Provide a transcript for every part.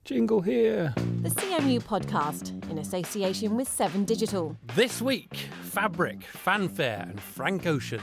Jingle here. The CMU podcast, in association with 7 Digital. This week, Fabric, Fanfare and Frank Ocean.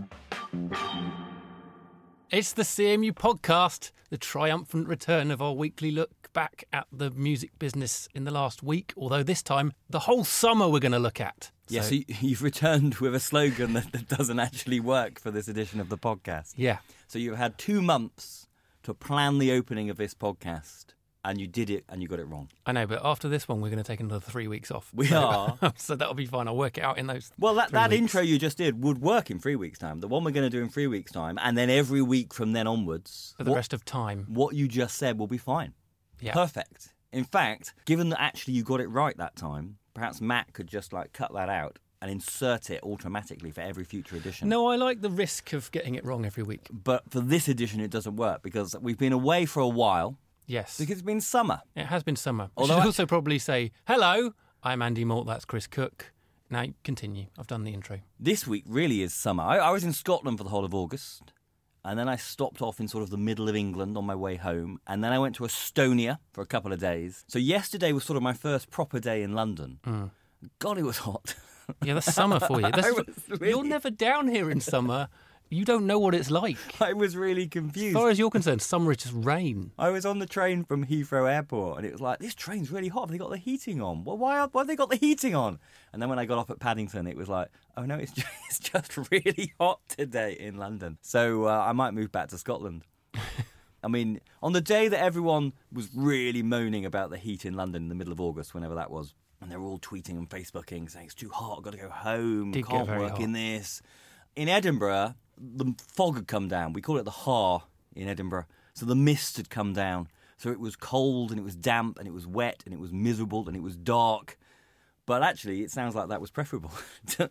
It's the CMU podcast, the triumphant return of our weekly look back at the music business in the last week, although this time, the whole summer we're going to look at. Yes, so you've returned with a slogan that doesn't actually work for this edition of the podcast. Yeah. So you've had 2 months to plan the opening of this podcast, and you did it, and you got it wrong. I know, but after this one, we're going to take another 3 weeks off. We are. So that'll be fine. I'll work it out in those Well, that 3 weeks. intro you just did would work in 3 weeks' time. The one we're going to do in 3 weeks' time, and then every week from then onwards. For the rest of time. What you just said will be fine. Yeah. Perfect. In fact, given that actually you got it right that time, perhaps Matt could just cut that out and insert it automatically for every future edition. No, I like the risk of getting it wrong every week. But for this edition, it doesn't work because we've been away for a while. Yes. Because it's been summer. It has been summer. Although I should also probably say, hello, I'm Andy Malt, that's Chris Cook. Now, continue. I've done the intro. This week really is summer. I was in Scotland for the whole of August, and then I stopped off in sort of the middle of England on my way home, and then I went to Estonia for a couple of days. So yesterday was sort of my first proper day in London. God, it was hot. Yeah, that's summer for you. You're never down here in summer. You don't know what it's like. I was really As confused. far as you're concerned, summer is just rain. I was on the train from Heathrow Airport, and it was like, this train's really hot. Have they got the heating on? Well, why have they got the heating on? And then when I got off at Paddington, it was like, oh no, it's just really hot today in London. So I might move back to Scotland. I mean, on the day that everyone was really moaning about the heat in London in the middle of August, whenever that was, and they were all tweeting and Facebooking saying, it's too hot, I've got to go home, Did get can't very work hot. in this. In Edinburgh, the fog had come down. We call it the Har in Edinburgh. So the mist had come down. So it was cold and it was damp and it was wet and it was miserable and it was dark. But actually, it sounds like that was preferable to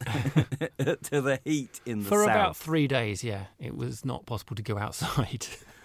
the heat in the For south. about 3 days, yeah, it was not possible to go outside.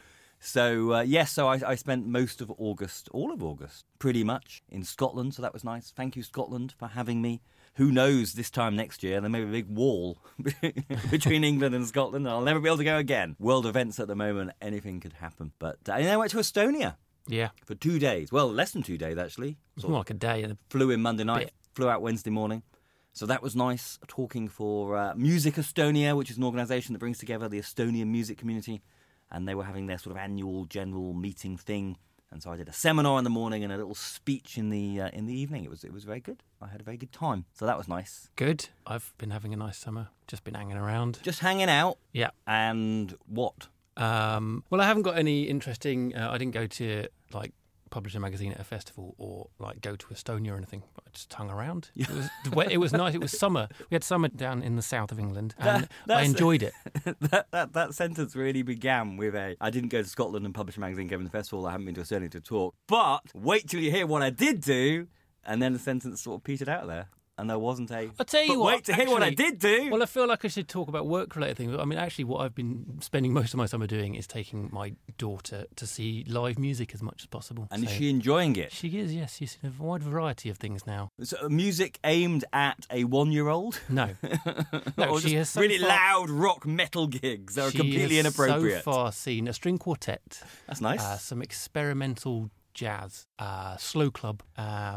So, so I spent most of August, all of August, pretty much, in Scotland. So that was nice. Thank you, Scotland, for having me. Who knows, this time next year, there may be a big wall between England and Scotland, and I'll never be able to go again. World events at the moment, anything could happen. But and then I went to Estonia Yeah, for 2 days. Well, less than 2 days, actually. it's more like a day. Flew in Monday night, Bit. flew out Wednesday morning. So that was nice, talking for Music Estonia, which is an organisation that brings together the Estonian music community. And they were having their sort of annual general meeting thing. And so I did a seminar in the morning and a little speech in the evening. It was very good. I had a very good time. So that was nice. Good. I've been having a nice summer. Just been hanging around. Just hanging out. Yeah. And what? Well, I haven't got any interesting... I didn't go to, publish a magazine at a festival or, go to Estonia or anything. I just hung around. It was nice. It was summer. We had summer down in the south of England, and I enjoyed it. that sentence really began with I didn't go to Scotland and publish a magazine, go to the festival. I haven't been to Estonia to talk. But wait till you hear what I did do. And then the sentence sort of petered out there. And there wasn't a... I'll tell you but what, wait to hear what I actually- did do. Well, I feel like I should talk about work-related things. I mean, actually, what I've been spending most of my summer doing is taking my daughter to see live music as much as possible. And is So- she enjoying it? She is, yes. She's in a wide variety of things now. So, music aimed at a 1-year-old? No. No, Or she just has so really far- loud rock metal gigs that are She completely has inappropriate. so far seen a string quartet, That's nice. some experimental jazz, slow club.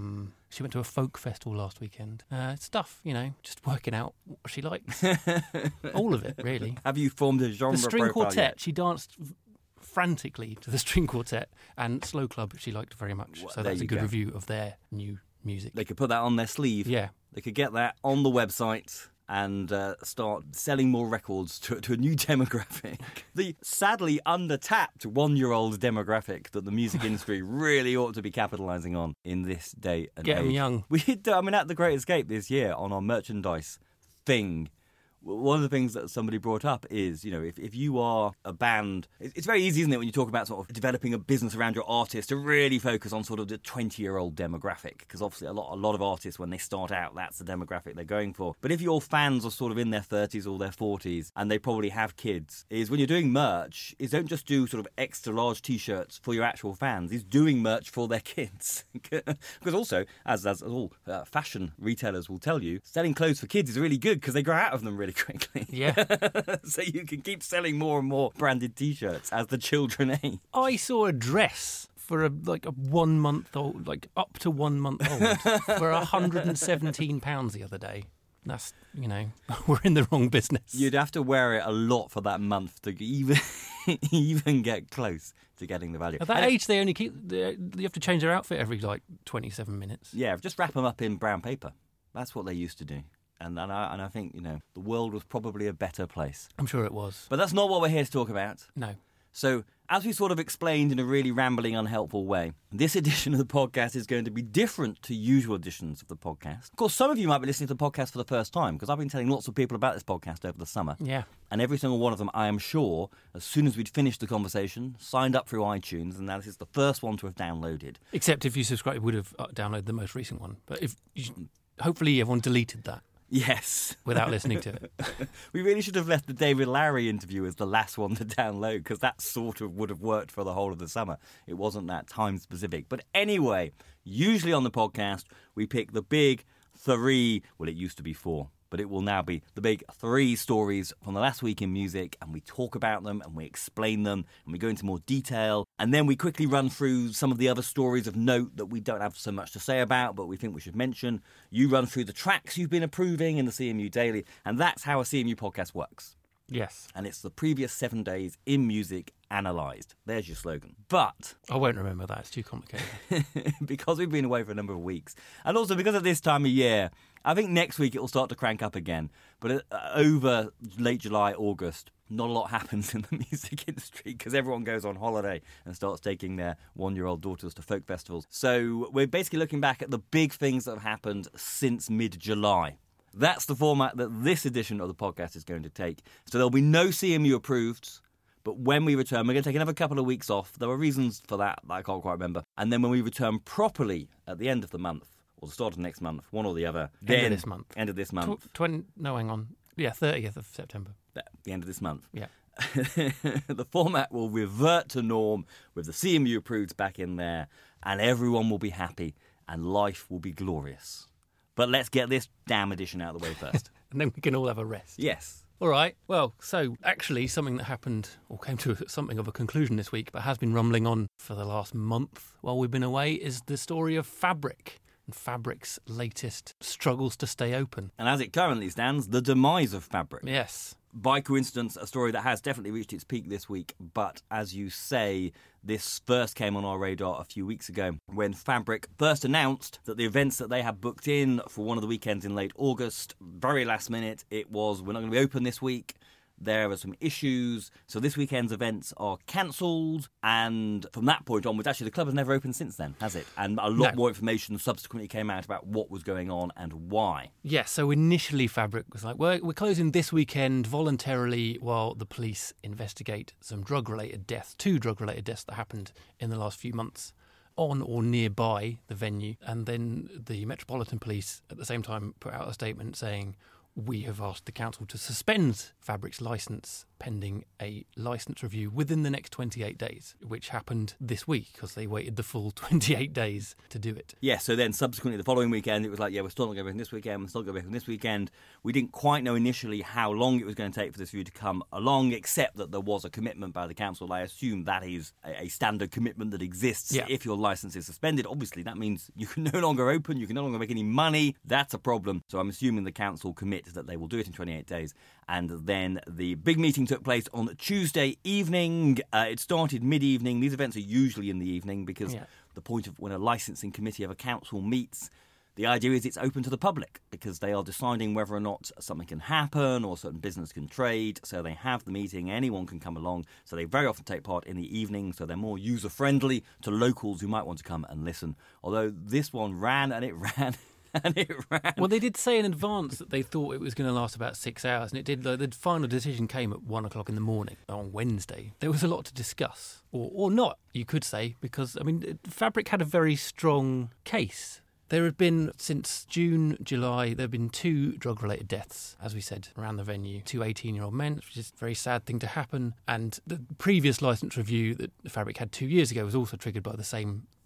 She went to a folk festival last weekend. Stuff, just working out what she likes. All of it, really. Have you formed a genre The string profile quartet, yet? she danced frantically to the string quartet, and slow club she liked very much. Well, So there that's a you good go. review of their new music. They could put that on their sleeve. Yeah. They could get that on the website and start selling more records to a new demographic. The sadly undertapped 1-year-old demographic that the music industry really ought to be capitalising on in this day and Get 'em age. young. We did, at the Great Escape this year on our merchandise thing, one of the things that somebody brought up is, if you are a band, it's very easy, isn't it, when you talk about sort of developing a business around your artist to really focus on sort of the 20-year-old demographic, because obviously a lot of artists, when they start out, that's the demographic they're going for. But if your fans are sort of in their 30s or their 40s, and they probably have kids, is when you're doing merch, is don't just do sort of extra large T-shirts for your actual fans, is doing merch for their kids. Because also, as all fashion retailers will tell you, selling clothes for kids is really good because they grow out of them really quickly. Yeah. So you can keep selling more and more branded T-shirts as the children age. I saw a dress for a 1 month old, up to 1 month old, for £117 the other day. That's, we're in the wrong business. You'd have to wear it a lot for that month to even get close to getting the value. At that age, they only you have to change their outfit every 27 minutes. Yeah, just wrap them up in brown paper. That's what they used to do. And I think, the world was probably a better place. I'm sure it was. But that's not what we're here to talk about. No. So, as we sort of explained in a really rambling, unhelpful way, this edition of the podcast is going to be different to usual editions of the podcast. Of course, some of you might be listening to the podcast for the first time, because I've been telling lots of people about this podcast over the summer. Yeah. And every single one of them, I am sure, as soon as we'd finished the conversation, signed up through iTunes, and now this is the first one to have downloaded. Except if you subscribed, would have downloaded the most recent one. But hopefully everyone deleted that. Yes. Without listening to it. We really should have left the David Lowery interview as the last one to download, because that sort of would have worked for the whole of the summer. It wasn't that time specific. But anyway, usually on the podcast, we pick the big 3, well, it used to be 4, but it will now be the big 3 stories from the last week in music, and we talk about them and we explain them and we go into more detail, and then we quickly run through some of the other stories of note that we don't have so much to say about but we think we should mention. You run through the tracks you've been approving in the CMU Daily, and that's how a CMU podcast works. Yes. And it's the previous 7 days in music analysed. There's your slogan. But I won't remember that. It's too complicated. because we've been away for a number of weeks, and also because of this time of year, I think next week it will start to crank up again. But over late July, August, not a lot happens in the music industry because everyone goes on holiday and starts taking their 1-year-old daughters to folk festivals. So we're basically looking back at the big things that have happened since mid-July. That's the format that this edition of the podcast is going to take. So there'll be no CMU approved, but when we return, we're going to take another couple of weeks off. There were reasons for that I can't quite remember. And then when we return properly at the end of the month, or the start of next month, one or the other. End of this month. End of this month. 30th of September. The end of this month. Yeah. The format will revert to norm with the CMU approved back in there, and everyone will be happy, and life will be glorious. But let's get this damn edition out of the way first. And then we can all have a rest. Yes. All right. Well, so actually something that happened or came to something of a conclusion this week, but has been rumbling on for the last month while we've been away, is the story of Fabric and Fabric's latest struggles to stay open. And as it currently stands, the demise of Fabric. Yes. By coincidence, a story that has definitely reached its peak this week, but as you say, this first came on our radar a few weeks ago when Fabric first announced that the events that they had booked in for one of the weekends in late August, very last minute, it was, we're not going to be open this week. There are some issues, so this weekend's events are cancelled, and from that point onwards, actually the club has never opened since then, has it? And a lot more information subsequently came out about what was going on and why. Yes, so initially Fabric was like, we're closing this weekend voluntarily while the police investigate some two drug-related deaths that happened in the last few months on or nearby the venue. And then the Metropolitan Police at the same time put out a statement saying, we have asked the council to suspend Fabric's licence pending a licence review within the next 28 days, which happened this week because they waited the full 28 days to do it. Yeah, so then subsequently the following weekend, it was like, we're still not going to open this weekend, we're still going to open this weekend. We didn't quite know initially how long it was going to take for this review to come along, except that there was a commitment by the council. I assume that is a standard commitment that exists. Yeah. If your licence is suspended, obviously that means you can no longer open, you can no longer make any money. That's a problem. So I'm assuming the council commits that they will do it in 28 days. And then the big meeting took place on Tuesday evening. It started mid-evening. These events are usually in the evening because the point of when a licensing committee of a council meets, the idea is it's open to the public because they are deciding whether or not something can happen or certain business can trade. So they have the meeting, anyone can come along. So they very often take part in the evening, so they're more user-friendly to locals who might want to come and listen. Although this one ran and it ran. Well, they did say in advance that they thought it was going to last about 6 hours, and it did. The final decision came at 1 o'clock in the morning on Wednesday. There was a lot to discuss, or not, you could say, because, I mean, Fabric had a very strong case. There have been, since June, July, there have been 2 drug-related deaths, as we said, around the venue. 2 18-year-old men, which is a very sad thing to happen. And the previous licence review that Fabric had 2 years ago was also triggered by the same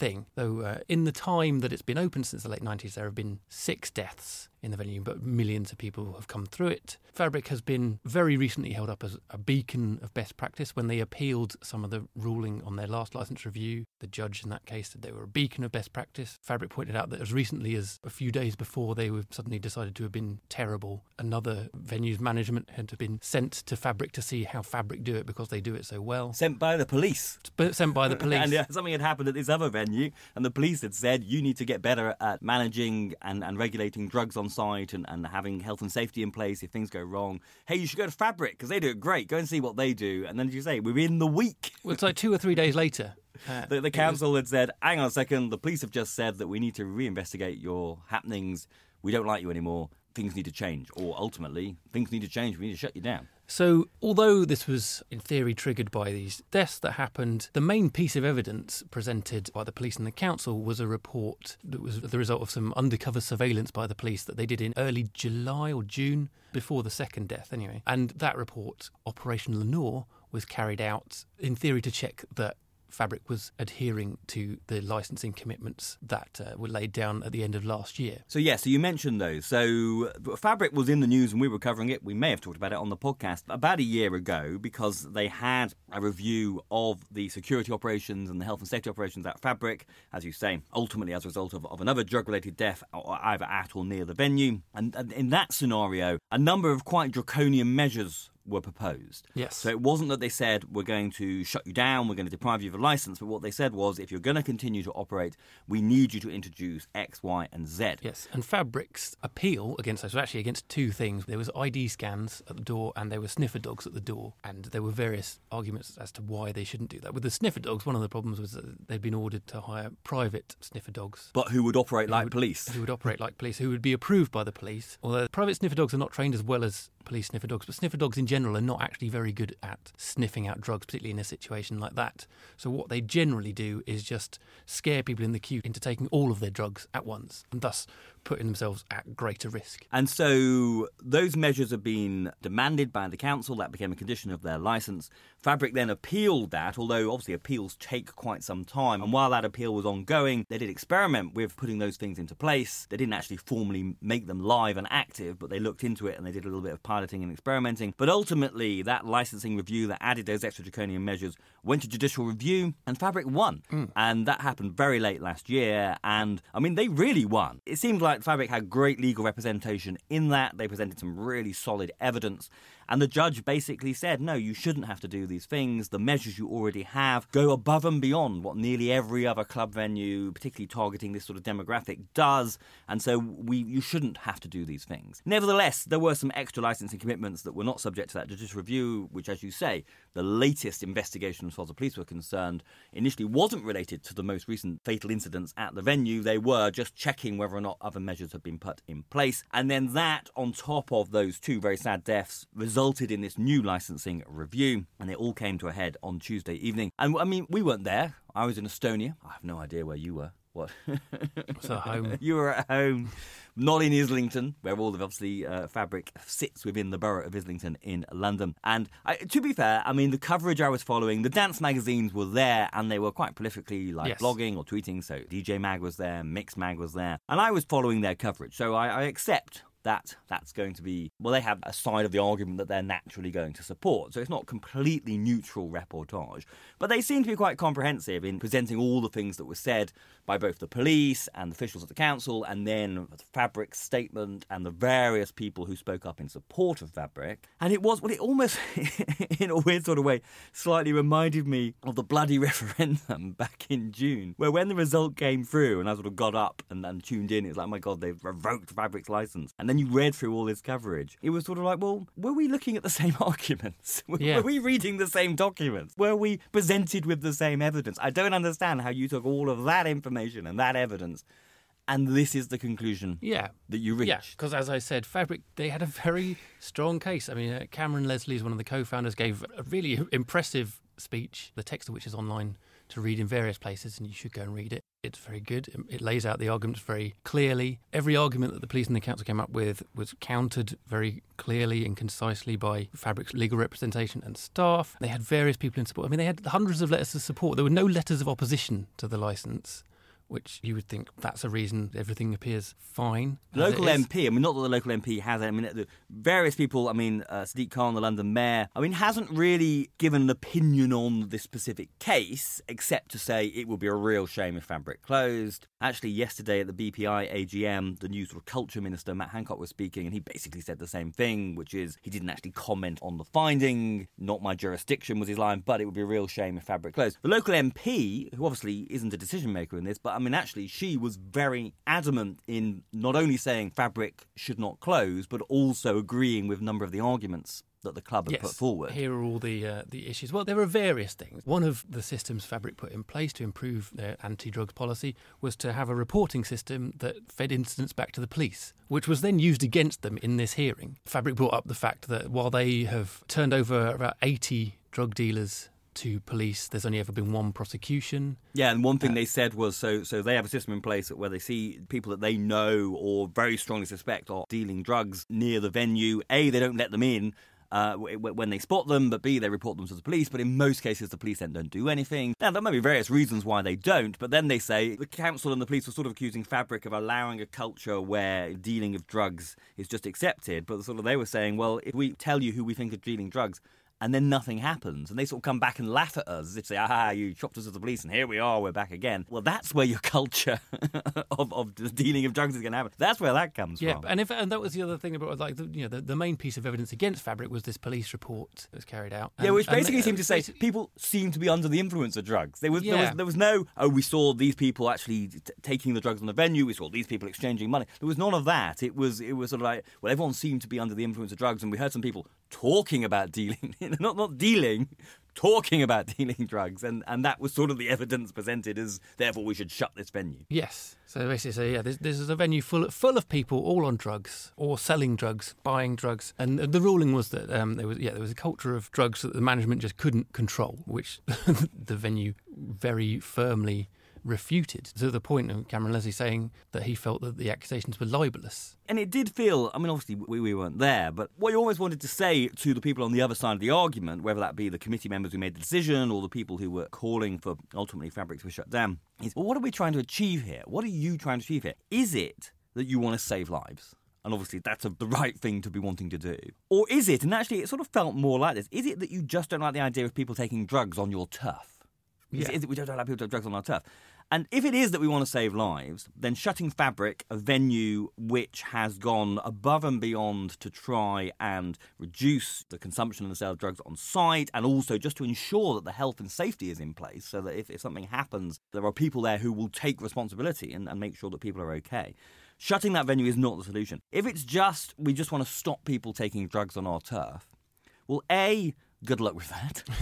thing. Though in the time that it's been open since the late 90s, there have been 6 deaths in the venue, but millions of people have come through it. Fabric has been very recently held up as a beacon of best practice. When they appealed some of the ruling on their last licence review, the judge in that case said they were a beacon of best practice. Fabric pointed out that as recently as a few days before they were suddenly decided to have been terrible, another venue's management had been sent to Fabric to see how Fabric do it because they do it so well. Sent by the police. Sent by the police. And something had happened at this other venue, and the police had said, you need to get better at managing and regulating drugs on site and having health and safety in place if things go wrong. Hey, you should go to Fabric because they do it great. Go and see what they do. And then, as you say, within the week. Well, it's like 2 or 3 days later. The council had said, hang on a second, the police have just said that we need to reinvestigate your happenings. We don't like you anymore. Things need to change. Or ultimately, things need to change. We need to shut you down. So, although this was, in theory, triggered by these deaths that happened, the main piece of evidence presented by the police and the council was a report that was the result of some undercover surveillance by the police that they did in early July or June, before the second death anyway. And that report, Operation Lenore, was carried out, in theory, to check that Fabric was adhering to the licensing commitments that were laid down at the end of last year. So you mentioned those. So Fabric was in the news and we were covering it. We may have talked about it on the podcast about a year ago because they had a review of the security operations and the health and safety operations at Fabric, as you say, ultimately as a result of another drug-related death either at or near the venue. And in that scenario, a number of quite draconian measures were proposed. Yes. So it wasn't that they said, we're going to shut you down, we're going to deprive you of a licence, but what they said was, if you're going to continue to operate, we need you to introduce X, Y and Z. Yes, and Fabric's appeal against those was actually against 2 things. There was ID scans at the door and there were sniffer dogs at the door, and there were various arguments as to why they shouldn't do that. With the sniffer dogs, one of the problems was that they'd been ordered to hire private sniffer dogs. But who would operate like police. Who would operate like police, who would be approved by the police. Although private sniffer dogs are not trained as well as police sniffer dogs, but sniffer dogs in general are not actually very good at sniffing out drugs, particularly in a situation like that. So what they generally do is just scare people in the queue into taking all of their drugs at once, and thus putting themselves at greater risk. And so those measures have been demanded by the council. That became a condition of their licence. Fabric then appealed that, although obviously appeals take quite some time. And while that appeal was ongoing, they did experiment with putting those things into place. They didn't actually formally make them live and active, but they looked into it and they did a little bit of piloting and experimenting. But ultimately, that licensing review that added those extra draconian measures went to judicial review, and Fabric won. And that happened very late last year. And, I mean, they really won. It seemed like Fabric had great legal representation in that. They presented some really solid evidence. And the judge basically said, no, you shouldn't have to do these things. The measures you already have go above and beyond what nearly every other club venue, particularly targeting this sort of demographic, does. And so you shouldn't have to do these things. Nevertheless, there were some extra licensing commitments that were not subject to that judicial review, which, as you say, the latest investigation as far as the police were concerned, initially wasn't related to the most recent fatal incidents at the venue. They were just checking whether or not other measures had been put in place. And then that, on top of those 2 very sad deaths, resulted in this new licensing review, and it all came to a head on Tuesday evening. And I mean, we weren't there. I was in Estonia. I have no idea where you were. What? So home. You were at home, not in Islington, where all of obviously Fabric sits within the borough of Islington in London. And to be fair, I mean, the coverage I was following, the dance magazines were there, and they were quite prolifically blogging or tweeting. So DJ Mag was there, Mix Mag was there, and I was following their coverage. So I accept that's going to be, well, they have a side of the argument that they're naturally going to support. So it's not completely neutral reportage. But they seem to be quite comprehensive in presenting all the things that were said by both the police and the officials at the council, and then the Fabric statement and the various people who spoke up in support of Fabric. And it almost, in a weird sort of way, slightly reminded me of the bloody referendum back in June, where when the result came through and I sort of got up and tuned in, it was like, oh my God, they've revoked Fabric's licence. And then you read through all this coverage. It was sort of like, well, were we looking at the same arguments? Were we reading the same documents? Were we presented with the same evidence? I don't understand how you took all of that information and that evidence, and this is the conclusion that you reach. Yeah, because as I said, Fabric, they had a very strong case. I mean, Cameron Leslie is one of the co-founders, gave a really impressive speech, the text of which is online to read in various places, and you should go and read it. It's very good. It lays out the arguments very clearly. Every argument that the police and the council came up with was countered very clearly and concisely by Fabric's legal representation and staff. They had various people in support. I mean, they had hundreds of letters of support. There were no letters of opposition to the licence. which you would think that's a reason everything appears fine. The local MP, not that the local MP has, the various people, Sadiq Khan, the London mayor, hasn't really given an opinion on this specific case, except to say it would be a real shame if Fabric closed. Actually, yesterday at the BPI AGM, the new sort of culture minister, Matt Hancock, was speaking, and he basically said the same thing, which is he didn't actually comment on the finding. Not my jurisdiction was his line, but it would be a real shame if Fabric closed. The local MP, who obviously isn't a decision maker in this, but actually she was very adamant in not only saying Fabric should not close, but also agreeing with a number of the arguments that the club had put forward. Here are all the issues. Well, there are various things. One of the systems Fabric put in place to improve their anti-drugs policy was to have a reporting system that fed incidents back to the police, which was then used against them in this hearing. Fabric brought up the fact that while they have turned over about 80 drug dealers to police, there's only ever been one prosecution. Yeah, and one thing they said was so they have a system in place where they see people that they know or very strongly suspect are dealing drugs near the venue. A, they don't let them in when they spot them, but B, they report them to the police. But in most cases, the police then don't do anything. Now, there may be various reasons why they don't, but then they say the council and the police were sort of accusing Fabric of allowing a culture where dealing of drugs is just accepted. But they were saying, well, if we tell you who we think are dealing drugs, and then nothing happens, and they sort of come back and laugh at us as if say, you chopped us to the police, and here we are, we're back again. Well, that's where your culture of the dealing of drugs is going to happen. That's where that comes from. And that was the other thing about the main piece of evidence against Fabric was this police report that was carried out. Which basically seemed to say people seem to be under the influence of drugs. There was no, we saw these people actually taking the drugs on the venue, we saw these people exchanging money. There was none of that. It was sort of like, well, everyone seemed to be under the influence of drugs, and we heard some people talking about dealing, not dealing, talking about dealing drugs, and that was sort of the evidence presented as, therefore, we should shut this venue. Yes. So basically, this is a venue full of people all on drugs or selling drugs, buying drugs, and the ruling was that there was a culture of drugs that the management just couldn't control, which the venue very firmly refuted, to the point of Cameron Leslie saying that he felt that the accusations were libellous. And it did feel, obviously we weren't there, but what you always wanted to say to the people on the other side of the argument, whether that be the committee members who made the decision or the people who were calling for ultimately Fabric to be shut down, is, well, what are we trying to achieve here? What are you trying to achieve here? Is it that you want to save lives? And obviously that's the right thing to be wanting to do. Or is it, and actually it sort of felt more like this, is it that you just don't like the idea of people taking drugs on your turf? Is it we don't like people to take drugs on our turf? And if it is that we want to save lives, then shutting Fabric, a venue which has gone above and beyond to try and reduce the consumption and the sale of drugs on site, and also just to ensure that the health and safety is in place, so that if something happens, there are people there who will take responsibility and make sure that people are okay. Shutting that venue is not the solution. If it's just, we just want to stop people taking drugs on our turf, well, A, good luck with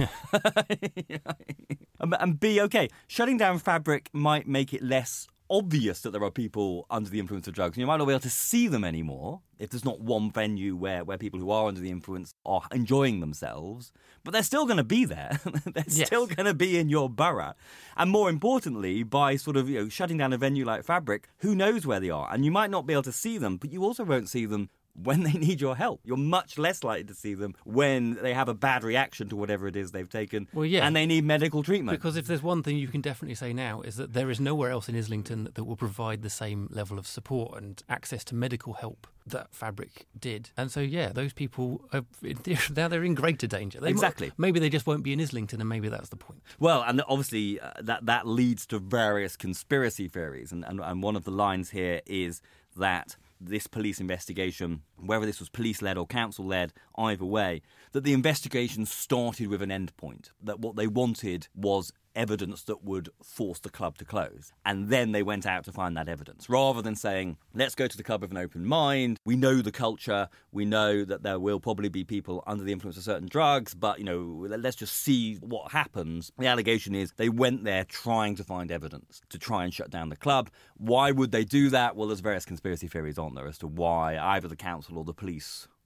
that. And B, okay, shutting down Fabric might make it less obvious that there are people under the influence of drugs. You might not be able to see them anymore if there's not one venue where people who are under the influence are enjoying themselves. But they're still going to be there. They're still going to be in your borough. And more importantly, by sort of shutting down a venue like Fabric, who knows where they are? And you might not be able to see them, but you also won't see them when they need your help. You're much less likely to see them when they have a bad reaction to whatever it is they've taken, and they need medical treatment. Because if there's one thing you can definitely say now is that there is nowhere else in Islington that will provide the same level of support and access to medical help that Fabric did. And so, those people, now they're in greater danger. Exactly. Maybe they just won't be in Islington, and maybe that's the point. Well, and obviously that leads to various conspiracy theories. And one of the lines here is that this police investigation, whether this was police-led or council-led, either way, that the investigation started with an end point, that what they wanted was evidence that would force the club to close. And then they went out to find that evidence, rather than saying, let's go to the club with an open mind. We know the culture. We know that there will probably be people under the influence of certain drugs, but, let's just see what happens. The allegation is they went there trying to find evidence to try and shut down the club. Why would they do that? Well, there's various conspiracy theories on there as to why either the council or the police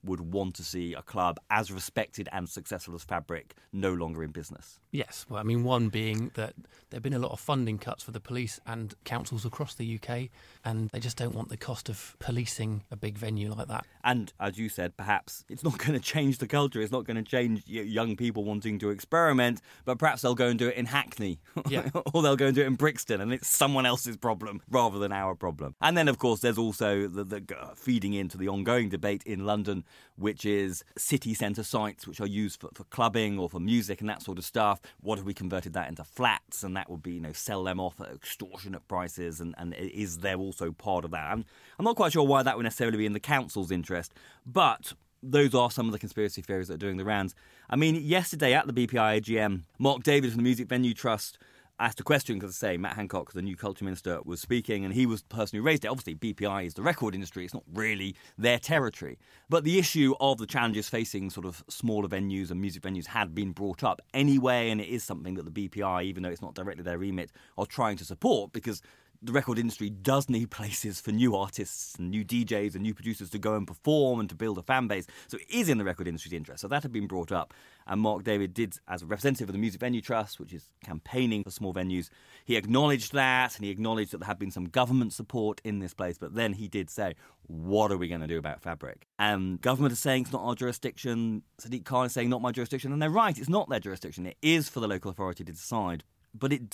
would want to see a club as respected and successful as Fabric no longer in business. Yes, well, I mean, one being that there have been a lot of funding cuts for the police and councils across the UK, and they just don't want the cost of policing a big venue like that. And as you said, perhaps it's not going to change the culture. It's not going to change young people wanting to experiment, but perhaps they'll go and do it in Hackney, Yeah. or they'll go and do it in Brixton, and it's someone else's problem rather than our problem. And then, of course, there's also the feeding into the ongoing debate in London, which is city centre sites which are used for clubbing or for music and that sort of stuff. What if we converted that into flats, and that would be, sell them off at extortionate prices, and is there also part of that? I'm not quite sure why that would necessarily be in the council's interest, but those are some of the conspiracy theories that are doing the rounds. I mean, yesterday at the BPI AGM, Mark David from the Music Venue Trust asked a question, because, I say, Matt Hancock, the new culture minister, was speaking, and he was the person who raised it. Obviously, BPI is the record industry. It's not really their territory. But the issue of the challenges facing sort of smaller venues and music venues had been brought up anyway, and it is something that the BPI, even though it's not directly their remit, are trying to support, because the record industry does need places for new artists and new DJs and new producers to go and perform and to build a fan base. So it is in the record industry's interest. So that had been brought up. And Mark David did, as a representative of the Music Venue Trust, which is campaigning for small venues, he acknowledged that, and he acknowledged that there had been some government support in this place. But then he did say, what are we going to do about Fabric? And government is saying it's not our jurisdiction. Sadiq Khan is saying not my jurisdiction. And they're right, it's not their jurisdiction. It is for the local authority to decide. But it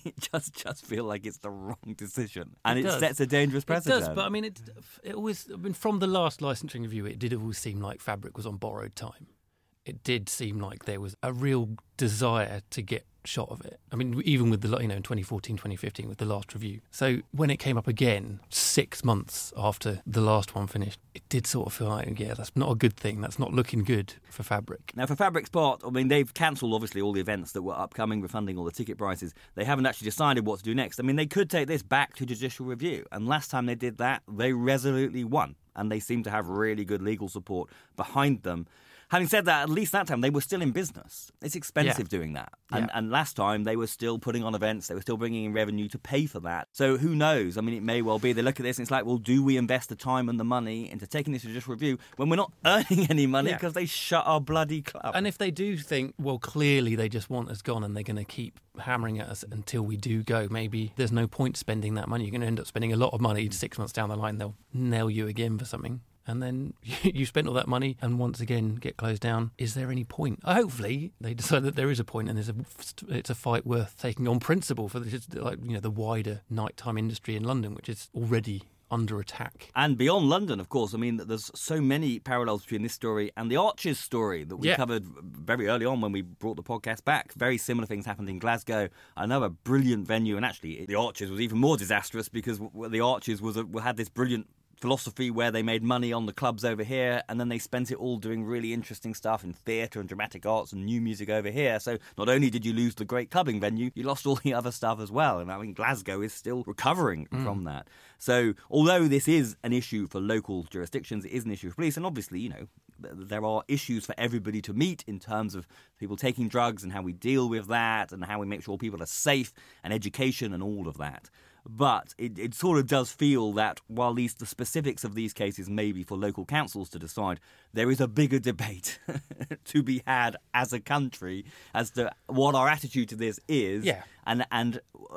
just feel like it's the wrong decision, and it sets a dangerous precedent. It does, but I mean, it always. I mean, from the last licensing review, it did always seem like Fabric was on borrowed time. It did seem like there was a real desire to get shot of it. I mean, even with the in 2014, 2015 with the last review. So when it came up again 6 months after the last one finished, it did sort of feel like, yeah, that's not a good thing. That's not looking good for Fabric. Now, for Fabric's part, I mean, they've cancelled, obviously, all the events that were upcoming, refunding all the ticket prices. They haven't actually decided what to do next. I mean, they could take this back to judicial review. And last time they did that, they resolutely won. And they seem to have really good legal support behind them. Having said that, at least that time they were still in business. It's expensive doing that. And last time they were still putting on events, they were still bringing in revenue to pay for that. So who knows? I mean, it may well be they look at this and it's like, well, do we invest the time and the money into taking this judicial review when we're not earning any money because they shut our bloody club? And if they do think, well, clearly they just want us gone and they're going to keep hammering at us until we do go, maybe there's no point spending that money. You're going to end up spending a lot of money 6 months down the line. They'll nail you again for something. And then you spent all that money and once again get closed down. Is there any point? Hopefully they decide that there is a point and it's a fight worth taking on principle for the wider nighttime industry in London, which is already under attack. And beyond London, of course, I mean, there's so many parallels between this story and the Arches story that we covered very early on when we brought the podcast back. Very similar things happened in Glasgow, another brilliant venue. And actually, the Arches was even more disastrous because the Arches had this brilliant philosophy where they made money on the clubs over here and then they spent it all doing really interesting stuff in theatre and dramatic arts and new music over here. So not only did you lose the great clubbing venue, you lost all the other stuff as well. And I mean, Glasgow is still recovering from that. So although this is an issue for local jurisdictions, it is an issue for police. And obviously, there are issues for everybody to meet in terms of people taking drugs and how we deal with that and how we make sure people are safe and education and all of that. But it sort of does feel that while the specifics of these cases may be for local councils to decide, there is a bigger debate to be had as a country as to what our attitude to this is and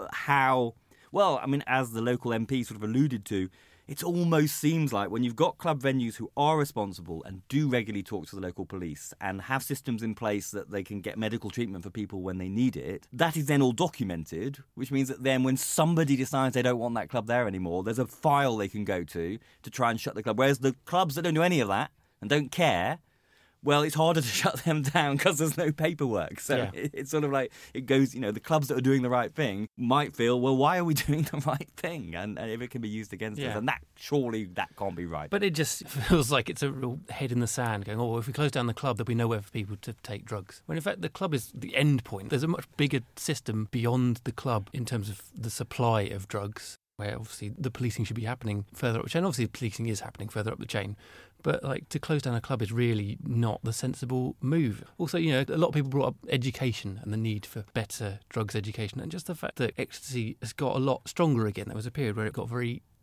how, well, I mean, as the local MP sort of alluded to, it almost seems like when you've got club venues who are responsible and do regularly talk to the local police and have systems in place that they can get medical treatment for people when they need it, that is then all documented, which means that then when somebody decides they don't want that club there anymore, there's a file they can go to try and shut the club. Whereas the clubs that don't do any of that and don't care, well, it's harder to shut them down because there's no paperwork. So it's sort of like it goes, the clubs that are doing the right thing might feel, well, why are we doing the right thing? And if it can be used against us, and surely that can't be right. But it just feels like it's a real head in the sand going, if we close down the club, there'll be nowhere for people to take drugs. When in fact, the club is the end point. There's a much bigger system beyond the club in terms of the supply of drugs, where obviously the policing should be happening further up the chain. Obviously, policing is happening further up the chain. But to close down a club is really not the sensible move. Also, a lot of people brought up education and the need for better drugs education, and just the fact that ecstasy has got a lot stronger again. There was a period where it got very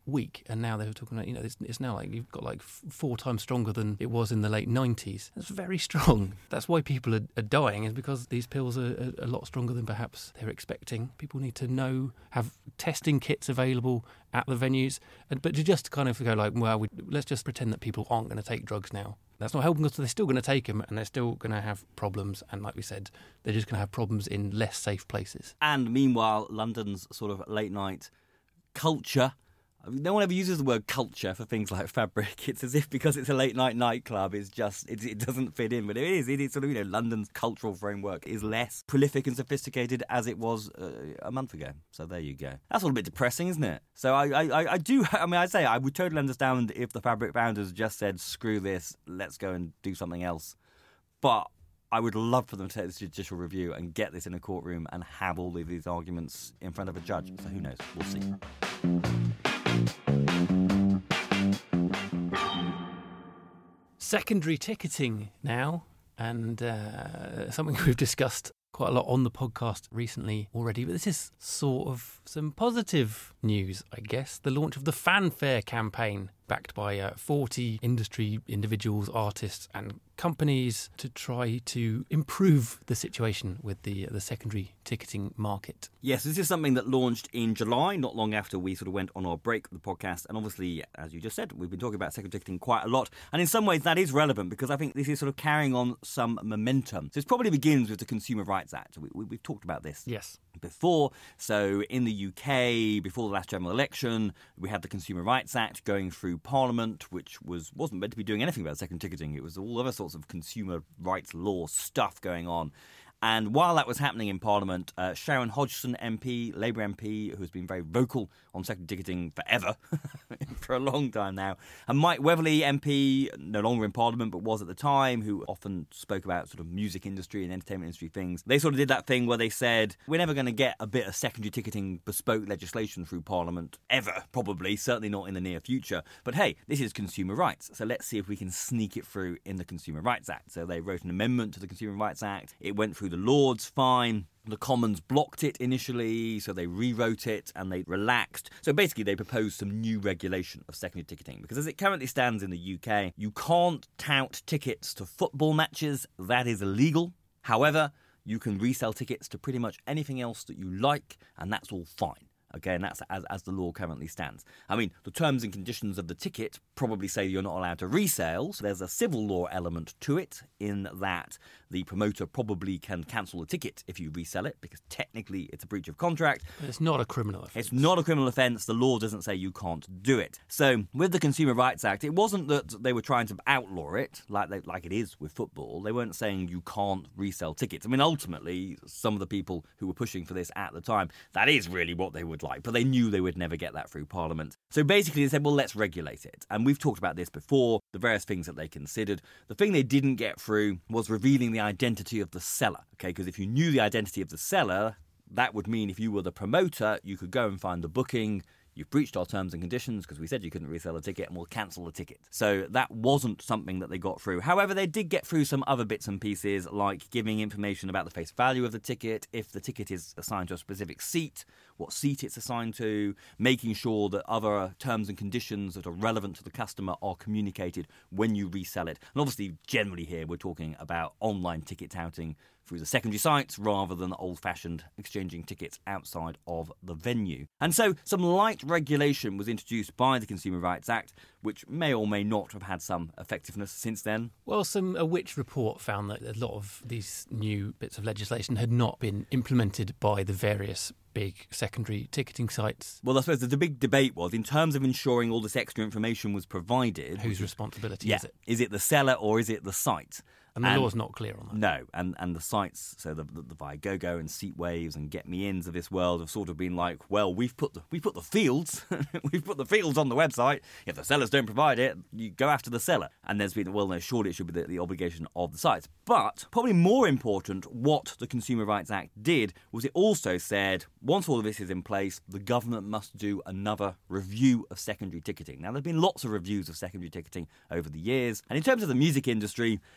weak, and now they're talking about, it's now like you've got like 4 times stronger than it was in the late 90s. That's very strong. That's why people are dying, is because these pills are a lot stronger than perhaps they're expecting. People need to have testing kits available at the venues, but to just kind of go like, well, let's just pretend that people aren't going to take drugs now. That's not helping us. They're still going to take them, and they're still going to have problems. And like we said, they're just going to have problems in less safe places. And meanwhile, London's sort of late night culture. I mean, no one ever uses the word culture for things like Fabric. It's as if because it's a late night nightclub, it doesn't fit in. But it is sort of, London's cultural framework is less prolific and sophisticated as it was a month ago. So there you go. That's all a bit depressing, isn't it? So I would totally understand if the Fabric founders just said, screw this, let's go and do something else. But I would love for them to take this judicial review and get this in a courtroom and have all of these arguments in front of a judge. So who knows? We'll see. Secondary ticketing now, and something we've discussed quite a lot on the podcast recently already, but this is sort of some positive news, I guess. The launch of the Fanfare campaign, backed by 40 industry individuals, artists and companies to try to improve the situation with the secondary ticketing market. Yes, this is something that launched in July, not long after we sort of went on our break with the podcast. And obviously, as you just said, we've been talking about secondary ticketing quite a lot. And in some ways, that is relevant because I think this is sort of carrying on some momentum. So it probably begins with the Consumer Rights Act. We've talked about this before. So in the UK, before the last general election, we had the Consumer Rights Act going through Parliament, which wasn't meant to be doing anything about secondary ticketing. It was all other sorts of consumer rights law stuff going on. And while that was happening in Parliament, Sharon Hodgson MP, Labour MP, who has been very vocal on secondary ticketing forever, for a long time now, and Mike Weatherly MP, no longer in Parliament, but was at the time, who often spoke about sort of music industry and entertainment industry things, they sort of did that thing where they said, we're never going to get a bit of secondary ticketing bespoke legislation through Parliament, ever, probably, certainly not in the near future. But hey, this is consumer rights, so let's see if we can sneak it through in the Consumer Rights Act. So they wrote an amendment to the Consumer Rights Act. It went through the Lords, fine. The Commons blocked it initially, so they rewrote it and they relaxed. So basically they proposed some new regulation of secondary ticketing, because as it currently stands in the UK, you can't tout tickets to football matches. That is illegal. However, you can resell tickets to pretty much anything else that you like, and that's all fine. Okay, and that's as the law currently stands. I mean, the terms and conditions of the ticket probably say you're not allowed to resell, so there's a civil law element to it in that the promoter probably can cancel the ticket if you resell it, because technically it's a breach of contract. But it's not a criminal offence. It's not a criminal offence. The law doesn't say you can't do it. So with the Consumer Rights Act, it wasn't that they were trying to outlaw it like it is with football. They weren't saying you can't resell tickets. I mean, ultimately, some of the people who were pushing for this at the time, that is really what they would like, but they knew they would never get that through Parliament. So basically they said, well, let's regulate it. And we've talked about this before, the various things that they considered. The thing they didn't get through was revealing the identity of the seller, okay? Because if you knew the identity of the seller, that would mean if you were the promoter, you could go and find the booking. You've breached our terms and conditions because we said you couldn't resell a ticket, and we'll cancel the ticket. So that wasn't something that they got through. However, they did get through some other bits and pieces, like giving information about the face value of the ticket, if the ticket is assigned to a specific seat, what seat it's assigned to, making sure that other terms and conditions that are relevant to the customer are communicated when you resell it. And obviously, generally here, we're talking about online ticket touting through the secondary sites rather than old-fashioned exchanging tickets outside of the venue. And so some light regulation was introduced by the Consumer Rights Act, which may or may not have had some effectiveness since then. Well, a Which report found that a lot of these new bits of legislation had not been implemented by the various big secondary ticketing sites. Well, I suppose the big debate was, in terms of ensuring all this extra information was provided... Whose responsibility is it? Is it the seller or is it the site? And the law's not clear on that. No, and the sites, so the Viagogo and Seatwaves and Get Me Ins of this world have sort of been like, well, we've put the fields, we've put the fields on the website. If the sellers don't provide it, you go after the seller. And there's been, well, no, surely it should be the obligation of the sites. But probably more important, what the Consumer Rights Act did was it also said, once all of this is in place, the government must do another review of secondary ticketing. Now, there have been lots of reviews of secondary ticketing over the years. And in terms of the music industry, there have been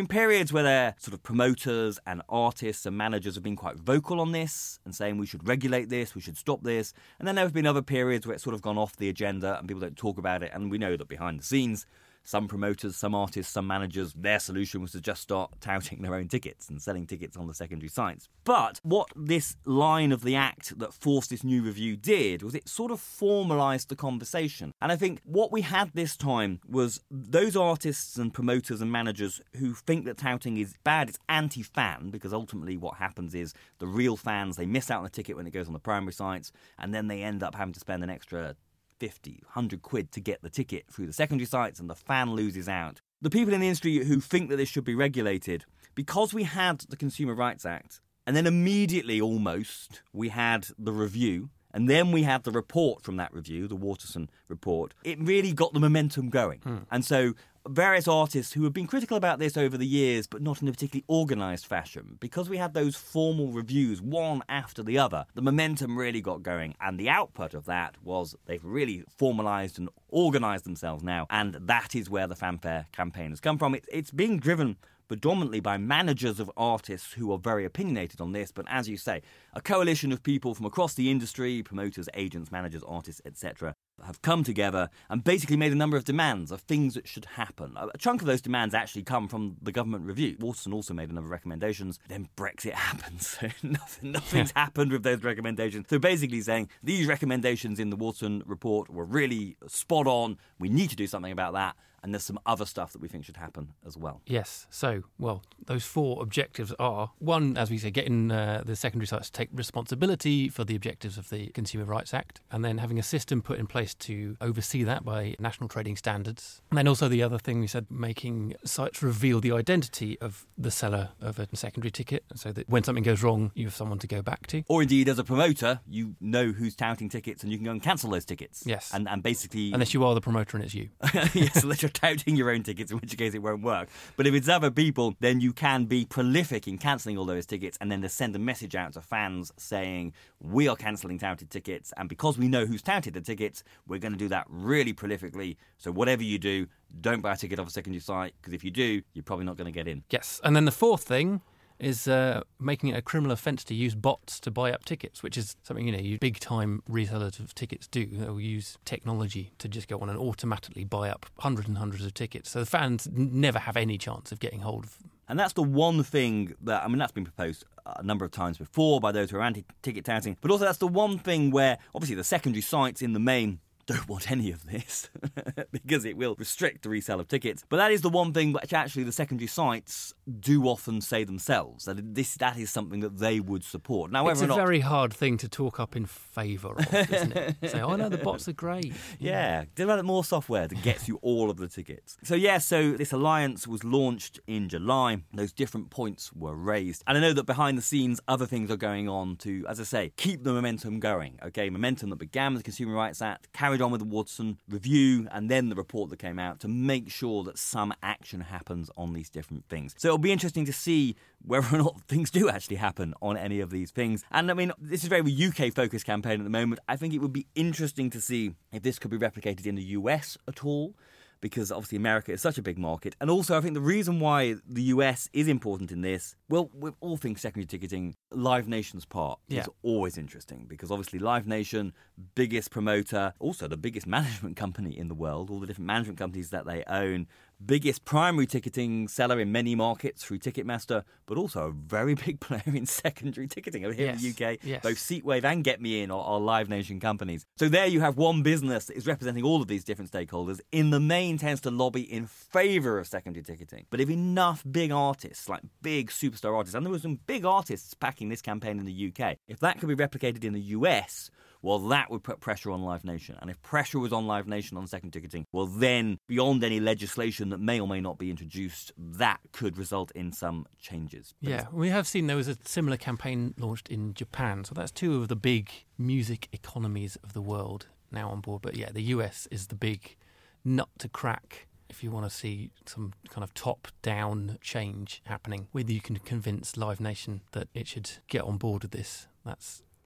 periods where their sort of promoters and artists and managers have been quite vocal on this and saying we should regulate this, we should stop this. And then there have been other periods where it's sort of gone off the agenda and people don't talk about it. And we know that behind the scenes, some promoters, some artists, some managers, their solution was to just start touting their own tickets and selling tickets on the secondary sites. But what this line of the act that forced this new review did was it sort of formalised the conversation. And I think what we had this time was those artists and promoters and managers who think that touting is bad, it's anti-fan, because ultimately what happens is the real fans, they miss out on the ticket when it goes on the primary sites, and then they end up having to spend an extra 50, 100 quid to get the ticket through the secondary sites, and the fan loses out. The people in the industry who think that this should be regulated, because we had the Consumer Rights Act, and then immediately almost we had the review, and then we had the report from that review, the Waterson report, it really got the momentum going. And so various artists who have been critical about this over the years, but not in a particularly organised fashion, because we had those formal reviews, one after the other, the momentum really got going. And the output of that was they've really formalised and organised themselves now. And that is where the Fanfare campaign has come from. It's being driven predominantly by managers of artists who are very opinionated on this, but as you say, a coalition of people from across the industry, promoters, agents, managers, artists, etc., have come together and basically made a number of demands of things that should happen. A chunk of those demands actually come from the government review. Waterson also made a number of recommendations. Then Brexit happened, so nothing's happened with those recommendations. So basically saying these recommendations in the Waterson report were really spot on. We need to do something about that. And there's some other stuff that we think should happen as well. Yes. So, well, those 4 objectives are, one, as we say, getting the secondary sites to take responsibility for the objectives of the Consumer Rights Act, and then having a system put in place to oversee that by national trading standards. And then also the other thing we said, making sites reveal the identity of the seller of a secondary ticket, so that when something goes wrong, you have someone to go back to. Or indeed, as a promoter, you know who's touting tickets and you can go and cancel those tickets. Yes. And basically... Unless you are the promoter and it's you. Yes, unless you're touting your own tickets, in which case it won't work. But if it's other people, then you can be prolific in cancelling all those tickets and then to send a message out to fans saying, we are cancelling touted tickets, and because we know who's touted the tickets, we're going to do that really prolifically. So whatever you do, don't buy a ticket off a secondary site, because if you do, you're probably not going to get in. Yes. And then the fourth thing is making it a criminal offence to use bots to buy up tickets, which is something, you big-time resellers of tickets do. They'll use technology to just go on and automatically buy up hundreds and hundreds of tickets. So the fans never have any chance of getting hold of them. And that's the one thing that, that's been proposed a number of times before by those who are anti-ticket touting. But also that's the one thing where, obviously, the secondary sites in the main don't want any of this because it will restrict the resale of tickets. But that is the one thing which actually the secondary sites do often say themselves, that that is something that they would support. Now, it's a very hard thing to talk up in favour of, isn't it? Say, oh no, the bots are great. Yeah, develop more software that gets you all of the tickets. So this alliance was launched in July. Those different points were raised. And I know that behind the scenes, other things are going on to, as I say, keep the momentum going. Okay, momentum that began with the Consumer Rights Act, carried on with the Waterson review, and then the report that came out to make sure that some action happens on these different things. So it'll be interesting to see whether or not things do actually happen on any of these things. And this is a very UK-focused campaign at the moment. I think it would be interesting to see if this could be replicated in the US at all, because obviously America is such a big market. And also I think the reason why the US is important in this, well, with all things secondary ticketing, Live Nation's part is always interesting, because obviously Live Nation, biggest promoter, also the biggest management company in the world, all the different management companies that they own, biggest primary ticketing seller in many markets through Ticketmaster, but also a very big player in secondary ticketing over here in the UK. Yes. Both Seatwave and Get Me In are Live Nation companies. So there you have one business that is representing all of these different stakeholders, in the main tends to lobby in favour of secondary ticketing. But if enough big artists, like big superstar artists, and there were some big artists backing this campaign in the UK, if that could be replicated in the US, well, that would put pressure on Live Nation. And if pressure was on Live Nation on second ticketing, well, then beyond any legislation that may or may not be introduced, that could result in some changes. But we have seen there was a similar campaign launched in Japan. So that's two of the big music economies of the world now on board. But yeah, the US is the big nut to crack if you want to see some kind of top-down change happening, whether you can convince Live Nation that it should get on board with this. That's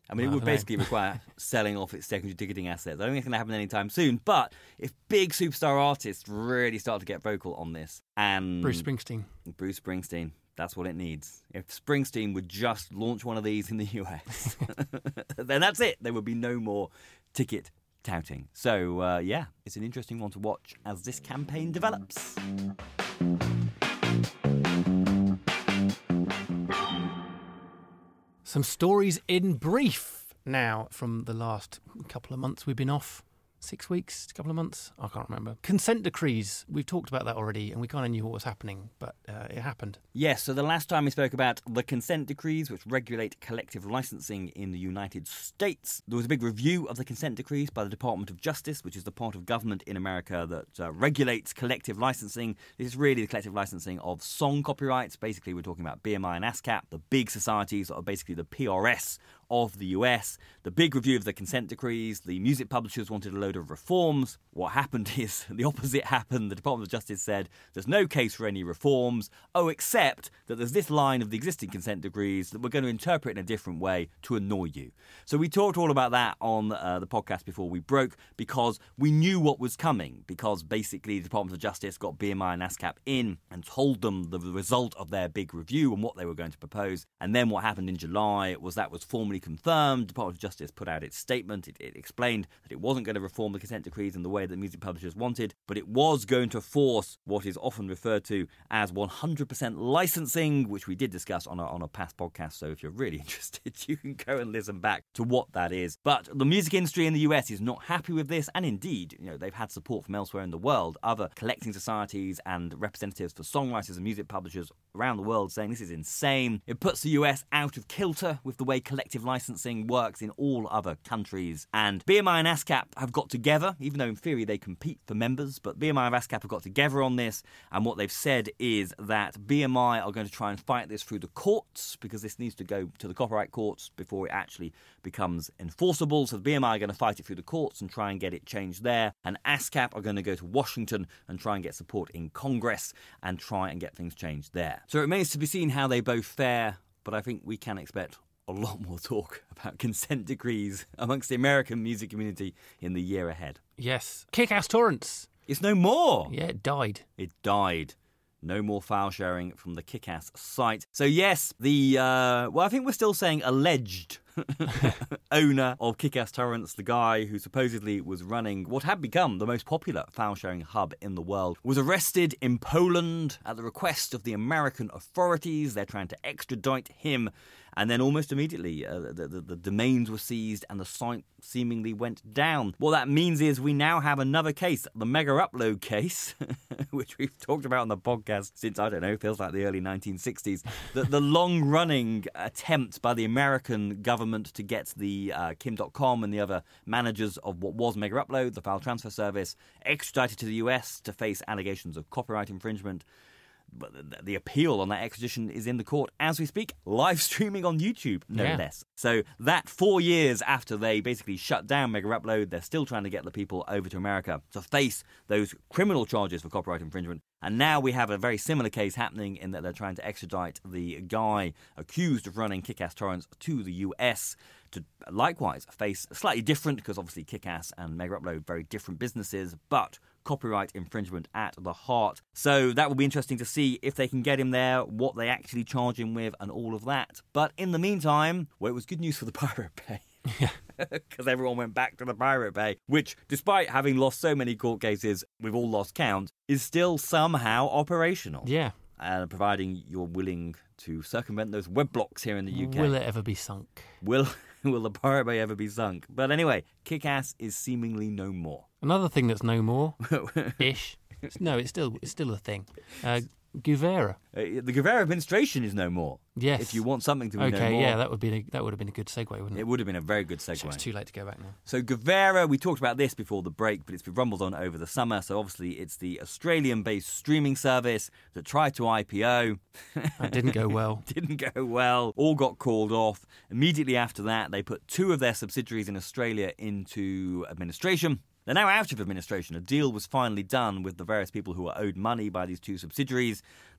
I mean, it would basically require selling off its secondary ticketing assets. I don't think it's going to happen anytime soon. But if big superstar artists really start to get vocal on this, and Bruce Springsteen, that's what it needs. If Springsteen would just launch one of these in the US, then that's it. There would be no more ticket touting. So, yeah, it's an interesting one to watch as this campaign develops. Some stories in brief now from the last couple of months we've been off. 6 weeks, a couple of months? I can't remember. Consent decrees. We've talked about that already, and we kind of knew what was happening, but it happened. Yes, so the last time we spoke about the consent decrees, which regulate collective licensing in the United States, there was a big review of the consent decrees by the Department of Justice, which is the part of government in America that regulates collective licensing. This is really the collective licensing of song copyrights. Basically, we're talking about BMI and ASCAP, the big societies that are basically the PRS of the US. The big review of the consent decrees, the music publishers wanted a load of reforms. What happened is the opposite happened. The Department of Justice said there's no case for any reforms, except that there's this line of the existing consent decrees that we're going to interpret in a different way to annoy you. So we talked all about that on the podcast before we broke, because we knew what was coming, because basically the Department of Justice got BMI and ASCAP in and told them the result of their big review and what they were going to propose. And then what happened in July was that was formally confirmed. The Department of Justice put out its statement. It explained that it wasn't going to reform the consent decrees in the way that music publishers wanted, but it was going to force what is often referred to as 100% licensing, which we did discuss on a past podcast. So if you're really interested, you can go and listen back to what that is. But the music industry in the US is not happy with this, and indeed, they've had support from elsewhere in the world. Other collecting societies and representatives for songwriters and music publishers around the world saying this is insane. It puts the US out of kilter with the way collective licensing works in all other countries. And BMI and ASCAP have got together, even though in theory they compete for members, but BMI and ASCAP have got together on this, and what they've said is that BMI are going to try and fight this through the courts, because this needs to go to the copyright courts before it actually becomes enforceable. So the BMI are going to fight it through the courts and try and get it changed there, and ASCAP are going to go to Washington and try and get support in Congress and try and get things changed there. So it remains to be seen how they both fare, but I think we can expect a lot more talk about consent decrees amongst the American music community in the year ahead. Yes. Kick-Ass Torrents. It's no more. Yeah, it died. It died. No more file sharing from the Kick-Ass site. So yes, I think we're still saying alleged owner of Kick-Ass Torrents, the guy who supposedly was running what had become the most popular file-sharing hub in the world, was arrested in Poland at the request of the American authorities. They're trying to extradite him. And then almost immediately, the domains were seized and the site seemingly went down. What that means is we now have another case, the Mega Upload case, which we've talked about on the podcast since, I don't know, feels like the early 1960s. The long-running attempt by the American government to get the Kim.com and the other managers of what was Mega Upload, the file transfer service, extradited to the US to face allegations of copyright infringement. But the appeal on that extradition is in the court as we speak, live streaming on YouTube, no less. So that 4 years after they basically shut down Mega Upload, they're still trying to get the people over to America to face those criminal charges for copyright infringement. And now we have a very similar case happening in that they're trying to extradite the guy accused of running Kick-Ass Torrents to the US to likewise face slightly different, because obviously Kick-Ass and Mega Upload, very different businesses, but copyright infringement at the heart. So that will be interesting to see if they can get him there, what they actually charge him with, and all of that. But in the meantime, well, it was good news for the Pirate Bay. Because everyone went back to the Pirate Bay, which, despite having lost so many court cases, we've all lost count, is still somehow operational. Yeah. Providing you're willing to circumvent those web blocks here in the UK. Will it ever be sunk? Will the Pirate Bay ever be sunk? But anyway, Kick-Ass is seemingly no more. Another thing that's no more, ish. No, it's still a thing. Guvera. The Guvera administration is no more. Yes. If you want something to be no more. Okay, yeah, that would have been a good segue, wouldn't it? It would have been a very good segue. It's too late to go back now. So Guvera, we talked about this before the break, but it's been rumbled on over the summer. So obviously it's the Australian-based streaming service that tried to IPO. That didn't go well. Didn't go well. All got called off. Immediately after that, they put 2 of their subsidiaries in Australia into administration. They're now out of administration. A deal was finally done with the various people who were owed money by these 2 subsidiaries.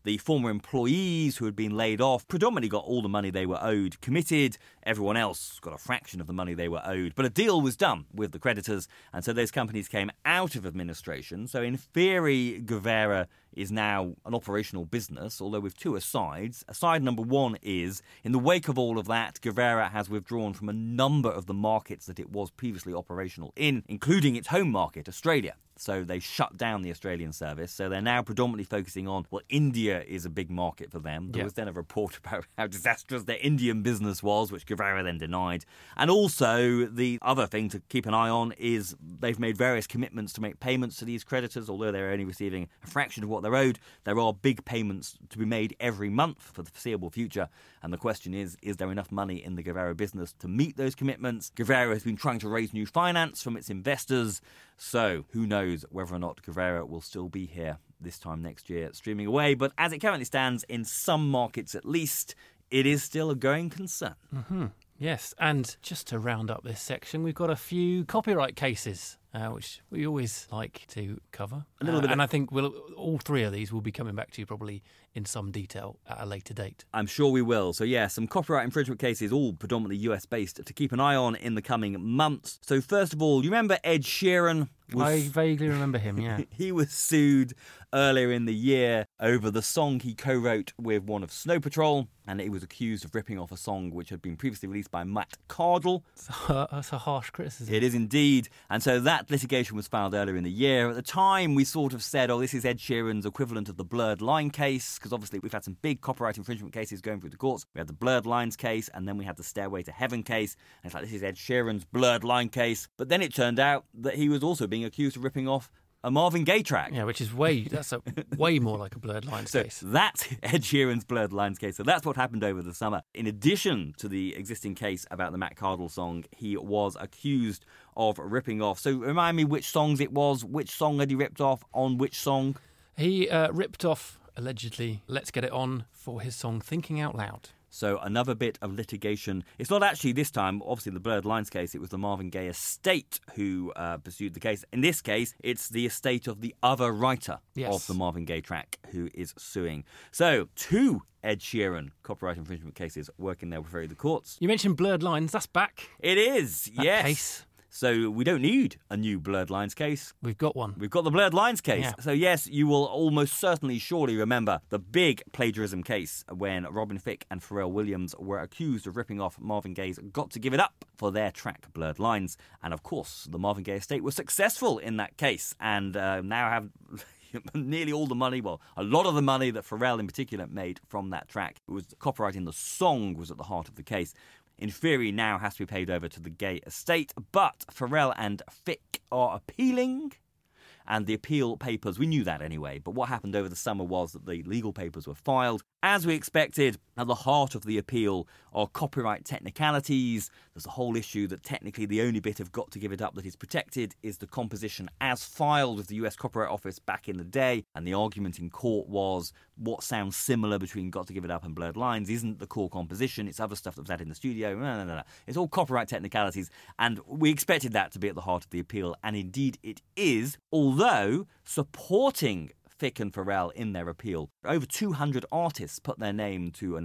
The former employees who had been laid off predominantly got all the money they were owed committed. Everyone else got a fraction of the money they were owed. But a deal was done with the creditors, and so those companies came out of administration. So in theory, Guevara is now an operational business, although with two asides. Aside number one is, in the wake of all of that, Guevara has withdrawn from a number of the markets that it was previously operational in, including its home market, Australia. So they shut down the Australian service. So they're now predominantly focusing on, well, India is a big market for them. There was then a report about how disastrous their Indian business was, which Guevara then denied. And also, the other thing to keep an eye on is they've made various commitments to make payments to these creditors, although they're only receiving a fraction of what they're owed. There are big payments to be made every month for the foreseeable future. And the question is there enough money in the Guevara business to meet those commitments? Guevara has been trying to raise new finance from its investors. So who knows whether or not Guevara will still be here this time next year streaming away. But as it currently stands, in some markets at least, it is still a going concern. Mm-hmm. Yes, and just to round up this section, we've got a few copyright cases, which we always like to cover. A little bit. And I think all three of these will be coming back to you probably in some detail at a later date. I'm sure we will. So yeah, some copyright infringement cases, all predominantly US-based, to keep an eye on in the coming months. So first of all, you remember Ed Sheeran? I vaguely remember him, yeah. He was sued earlier in the year over the song he co-wrote with one of Snow Patrol, and he was accused of ripping off a song which had been previously released by Matt Cardle. That's a harsh criticism. It is indeed. And so that litigation was filed earlier in the year. At the time, we sort of said, this is Ed Sheeran's equivalent of the Blurred Line case, because obviously we've had some big copyright infringement cases going through the courts. We had the Blurred Lines case, and then we had the Stairway to Heaven case. And it's like, this is Ed Sheeran's Blurred Line case. But then it turned out that he was also being accused of ripping off a Marvin Gaye track. Yeah, which is that's way more like a Blurred Lines case. That's Ed Sheeran's Blurred Lines case. So that's what happened over the summer. In addition to the existing case about the Matt Cardle song, he was accused of ripping off. So remind me which songs it was. Which song had he ripped off on which song? He ripped off, allegedly, Let's Get It On for his song Thinking Out Loud. So another bit of litigation. It's not actually this time, obviously, the Blurred Lines case. It was the Marvin Gaye estate who pursued the case. In this case, it's the estate of the other writer of the Marvin Gaye track who is suing. So, two Ed Sheeran copyright infringement cases working their way through the courts. You mentioned Blurred Lines. That's back. It is, yes. Case. So we don't need a new Blurred Lines case. We've got one. We've got the Blurred Lines case. Yeah. So yes, you will almost certainly surely remember the big plagiarism case when Robin Thicke and Pharrell Williams were accused of ripping off Marvin Gaye's Got to Give It Up for their track Blurred Lines. And of course, the Marvin Gaye estate was successful in that case and now have nearly all the money, well, a lot of the money that Pharrell in particular made from that track. It was copyrighting the song was at the heart of the case. In theory, now has to be paid over to the Gaye estate, but Pharrell and Thicke are appealing, and the appeal papers, we knew that anyway, but what happened over the summer was that the legal papers were filed. As we expected, at the heart of the appeal are copyright technicalities. There's a whole issue that technically the only bit of Got to Give It Up that is protected is the composition as filed with the US Copyright Office back in the day, and the argument in court was what sounds similar between Got to Give It Up and Blurred Lines isn't the core composition, it's other stuff that was added in the studio. No. It's all copyright technicalities, and we expected that to be at the heart of the appeal, and indeed it is, although supporting Thicke and Pharrell in their appeal. Over 200 artists put their name to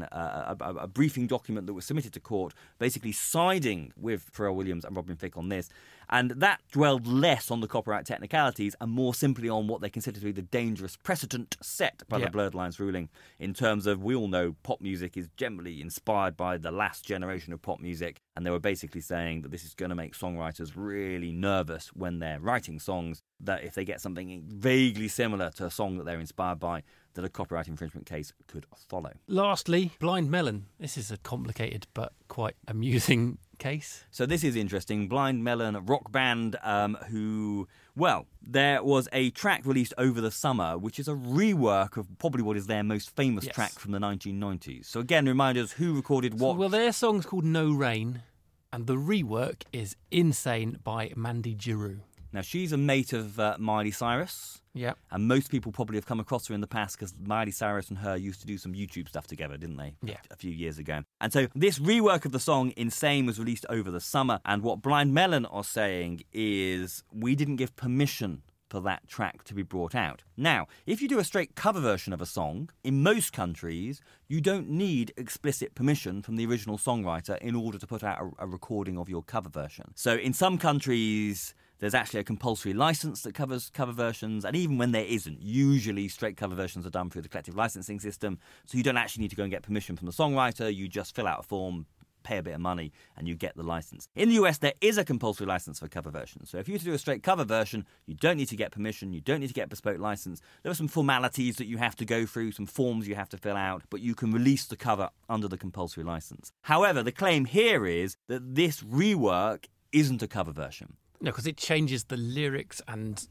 a briefing document that was submitted to court, basically siding with Pharrell Williams and Robin Thicke on this. And that dwelled less on the copyright technicalities and more simply on what they consider to be the dangerous precedent set by the Blurred Lines ruling in terms of, we all know pop music is generally inspired by the last generation of pop music, and they were basically saying that this is going to make songwriters really nervous when they're writing songs, that if they get something vaguely similar to a song that they're inspired by, that a copyright infringement case could follow. Lastly, Blind Melon. This is a complicated but quite amusing case. So this is interesting. Blind Melon, a rock band who, well, there was a track released over the summer, which is a rework of probably what is their most famous track from the 1990s. So again, remind us who recorded what. Well, their song's called No Rain, and the rework is Insane by Mandy Giroux. Now, she's a mate of Miley Cyrus. Yeah. And most people probably have come across her in the past because Miley Cyrus and her used to do some YouTube stuff together, didn't they? Yeah. A few years ago. And so this rework of the song Insane was released over the summer. And what Blind Melon are saying is we didn't give permission for that track to be brought out. Now, if you do a straight cover version of a song, in most countries, you don't need explicit permission from the original songwriter in order to put out a recording of your cover version. So in some countries, there's actually a compulsory license that covers cover versions, and even when there isn't, usually straight cover versions are done through the collective licensing system, so you don't actually need to go and get permission from the songwriter. You just fill out a form, pay a bit of money, and you get the license. In the US, there is a compulsory license for cover versions. So if you were to do a straight cover version, you don't need to get permission, you don't need to get a bespoke license. There are some formalities that you have to go through, some forms you have to fill out, but you can release the cover under the compulsory license. However, the claim here is that this rework isn't a cover version. No, because it changes the lyrics and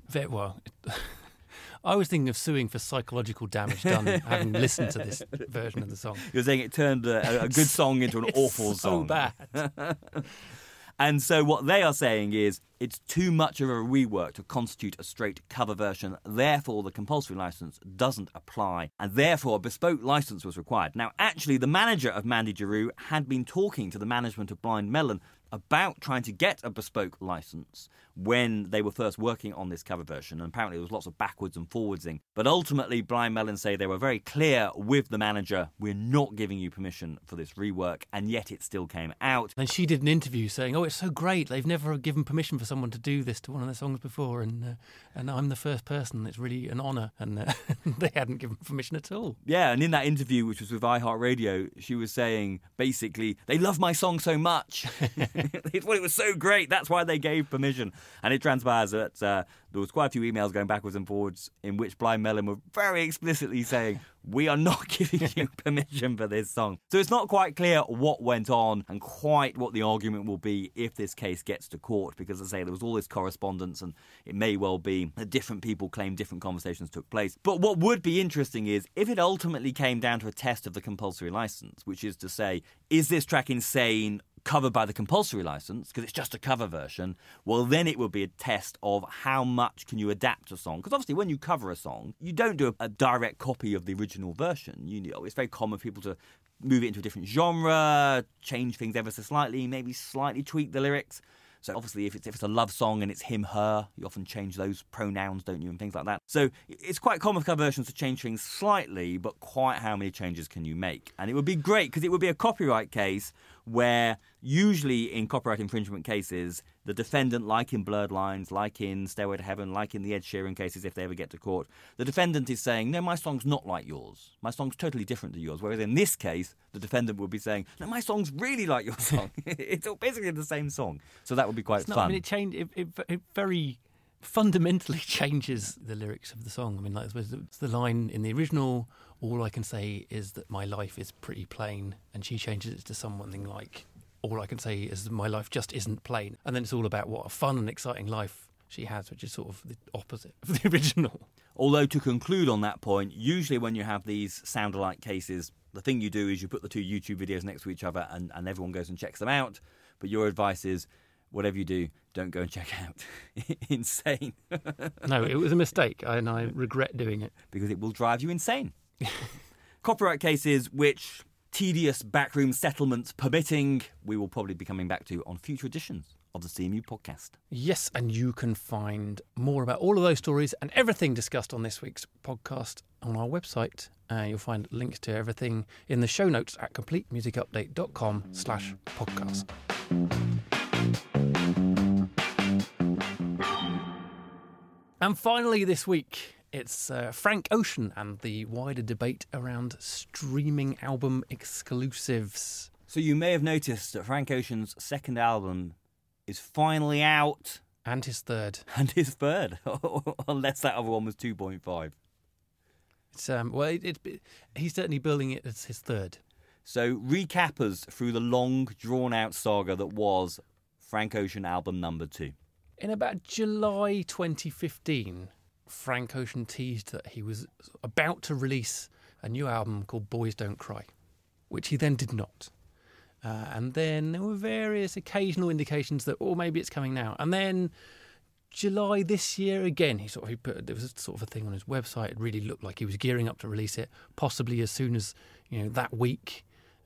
I was thinking of suing for psychological damage done having listened to this version of the song. You're saying it turned a good song into an awful song. So bad. And so what they are saying is it's too much of a rework to constitute a straight cover version. Therefore, the compulsory license doesn't apply, and therefore a bespoke license was required. Now, actually, the manager of Mandy Giroux had been talking to the management of Blind Melon about trying to get a bespoke license when they were first working on this cover version, and apparently there was lots of backwards and forwardsing. But ultimately, Blind Melon say they were very clear with the manager, we're not giving you permission for this rework, and yet it still came out. And she did an interview saying, it's so great, they've never given permission for someone to do this to one of their songs before, and I'm the first person, it's really an honour, and they hadn't given permission at all. Yeah, and in that interview, which was with iHeartRadio, she was saying, basically, they love my song so much. They thought it was so great, that's why they gave permission. And it transpires that there was quite a few emails going backwards and forwards in which Blind Melon were very explicitly saying, we are not giving you permission for this song. So it's not quite clear what went on and quite what the argument will be if this case gets to court, because, as I say, there was all this correspondence and it may well be that different people claim different conversations took place. But what would be interesting is if it ultimately came down to a test of the compulsory license, which is to say, is this track Insane covered by the compulsory license, because it's just a cover version, well, then it would be a test of how much can you adapt a song. Because obviously when you cover a song, you don't do a direct copy of the original version. It's very common for people to move it into a different genre, change things ever so slightly, maybe slightly tweak the lyrics. So obviously if it's a love song and it's him, her, you often change those pronouns, don't you, and things like that. So it's quite common for cover versions to change things slightly, but quite how many changes can you make? And it would be great because it would be a copyright case where usually in copyright infringement cases, the defendant, like in Blurred Lines, like in Stairway to Heaven, like in the Ed Sheeran cases if they ever get to court, the defendant is saying, no, my song's not like yours. My song's totally different to yours. Whereas in this case, the defendant would be saying, no, my song's really like your song. It's basically the same song. So that would be quite fun. It very fundamentally changes the lyrics of the song. I mean, like, it's the line in the original, all I can say is that my life is pretty plain, and she changes it to something like, all I can say is that my life just isn't plain. And then it's all about what a fun and exciting life she has, which is sort of the opposite of the original. Although, to conclude on that point, usually when you have these sound-alike cases, the thing you do is you put the two YouTube videos next to each other and everyone goes and checks them out. But your advice is, whatever you do, don't go and check out Insane. No, it was a mistake, and I regret doing it. Because it will drive you insane. Copyright cases which, tedious backroom settlements permitting, we will probably be coming back to on future editions of the CMU podcast. Yes, and you can find more about all of those stories and everything discussed on this week's podcast on our website. You'll find links to everything in the show notes at completemusicupdate.com/podcast. And finally this week, it's Frank Ocean and the wider debate around streaming album exclusives. So you may have noticed that Frank Ocean's second album is finally out. And his third. And his third, unless that other one was 2.5. It's he's certainly billing it as his third. So recap us through the long, drawn-out saga that was Frank Ocean album number 2. In about July 2015, Frank Ocean teased that he was about to release a new album called Boys Don't Cry, which he then did not. And then there were various occasional indications that, maybe it's coming now. And then July this year again, there was sort of a thing on his website. It really looked like he was gearing up to release it, possibly as soon as that week.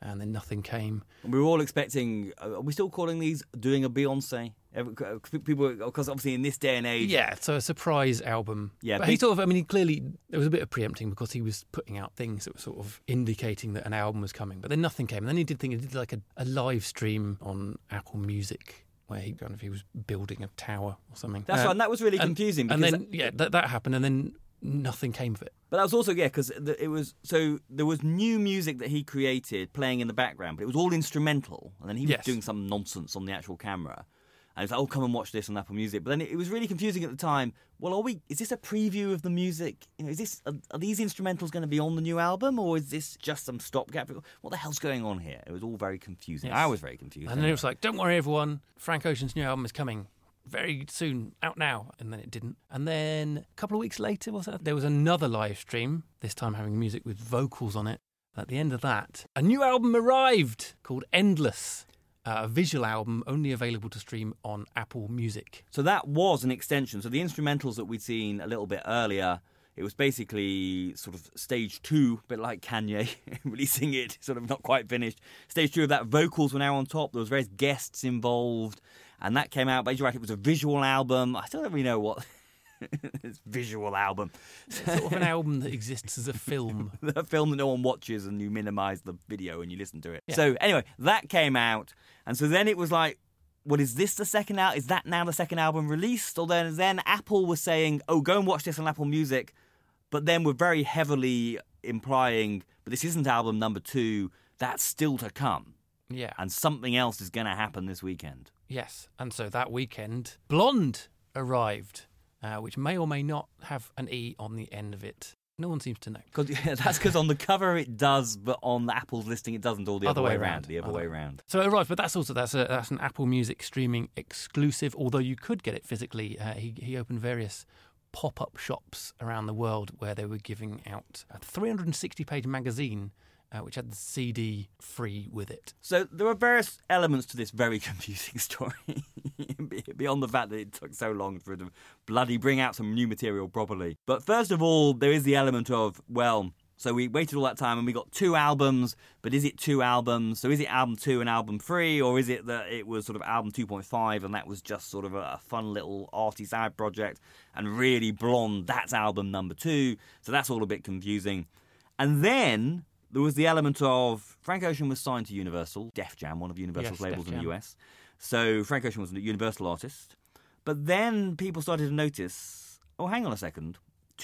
and then nothing came. We were all expecting. Are we still calling these doing a Beyonce? People, because obviously in this day and age, Yeah, so a surprise album. Yeah, but he sort of, I mean, he clearly, there was a bit of preempting because he was putting out things that were sort of indicating that an album was coming, but then nothing came. And then he did like a live stream on Apple Music where he was building a tower or something. That's right. And that was really confusing. And because then that happened, and then nothing came of it. But that was also, because it was, so there was new music that he created playing in the background, but it was all instrumental. And then he was doing some nonsense on the actual camera. And it was like, oh, come and watch this on Apple Music. But then it was really confusing at the time. Well, is this a preview of the music? You know, are these instrumentals going to be on the new album, or is this just some stopgap? What the hell's going on here? It was all very confusing. Yes. I was very confused. And then it was like, don't worry, everyone. Frank Ocean's new album is coming very soon, out now. And then it didn't. And then a couple of weeks later, there was another live stream, this time having music with vocals on it. At the end of that, a new album arrived called Endless. A visual album only available to stream on Apple Music. So that was an extension. So the instrumentals that we'd seen a little bit earlier, it was basically sort of stage 2, a bit like Kanye releasing it, sort of not quite finished. Stage 2 of that, vocals were now on top. There was various guests involved, and that came out. But you're right, it was a visual album. I still don't really know what... It's visual album. It's sort of an album that exists as a film. A film that no one watches, and you minimise the video and you listen to it. Yeah. So anyway, that came out, and so then it was like, well, is this the second album? Is that now the second album released? Or then Apple was saying, oh, go and watch this on Apple Music, but then we're very heavily implying, but this isn't album number 2, that's still to come. Yeah. And something else is going to happen this weekend. Yes. And so that weekend, Blonde arrived. Which may or may not have an E on the end of it. No one seems to know. That's because on the cover it does, but on the Apple's listing it doesn't. All the other way around. The other way around. So it arrives, but that's an Apple Music streaming exclusive. Although you could get it physically. He opened various pop-up shops around the world where they were giving out a 360-page magazine. Which had the CD free with it. So there are various elements to this very confusing story, beyond the fact that it took so long for it to bloody bring out some new material properly. But first of all, there is the element of, well, so we waited all that time and we got 2 albums, but is it 2 albums? So is it album 2 and album 3, or is it that it was sort of album 2.5 and that was just sort of a fun little arty side project, and really Blonde, that's album number 2, so that's all a bit confusing. And then... there was the element of Frank Ocean was signed to Universal, Def Jam, one of Universal's labels in the US. So Frank Ocean was a Universal artist. But then people started to notice, oh, hang on a second,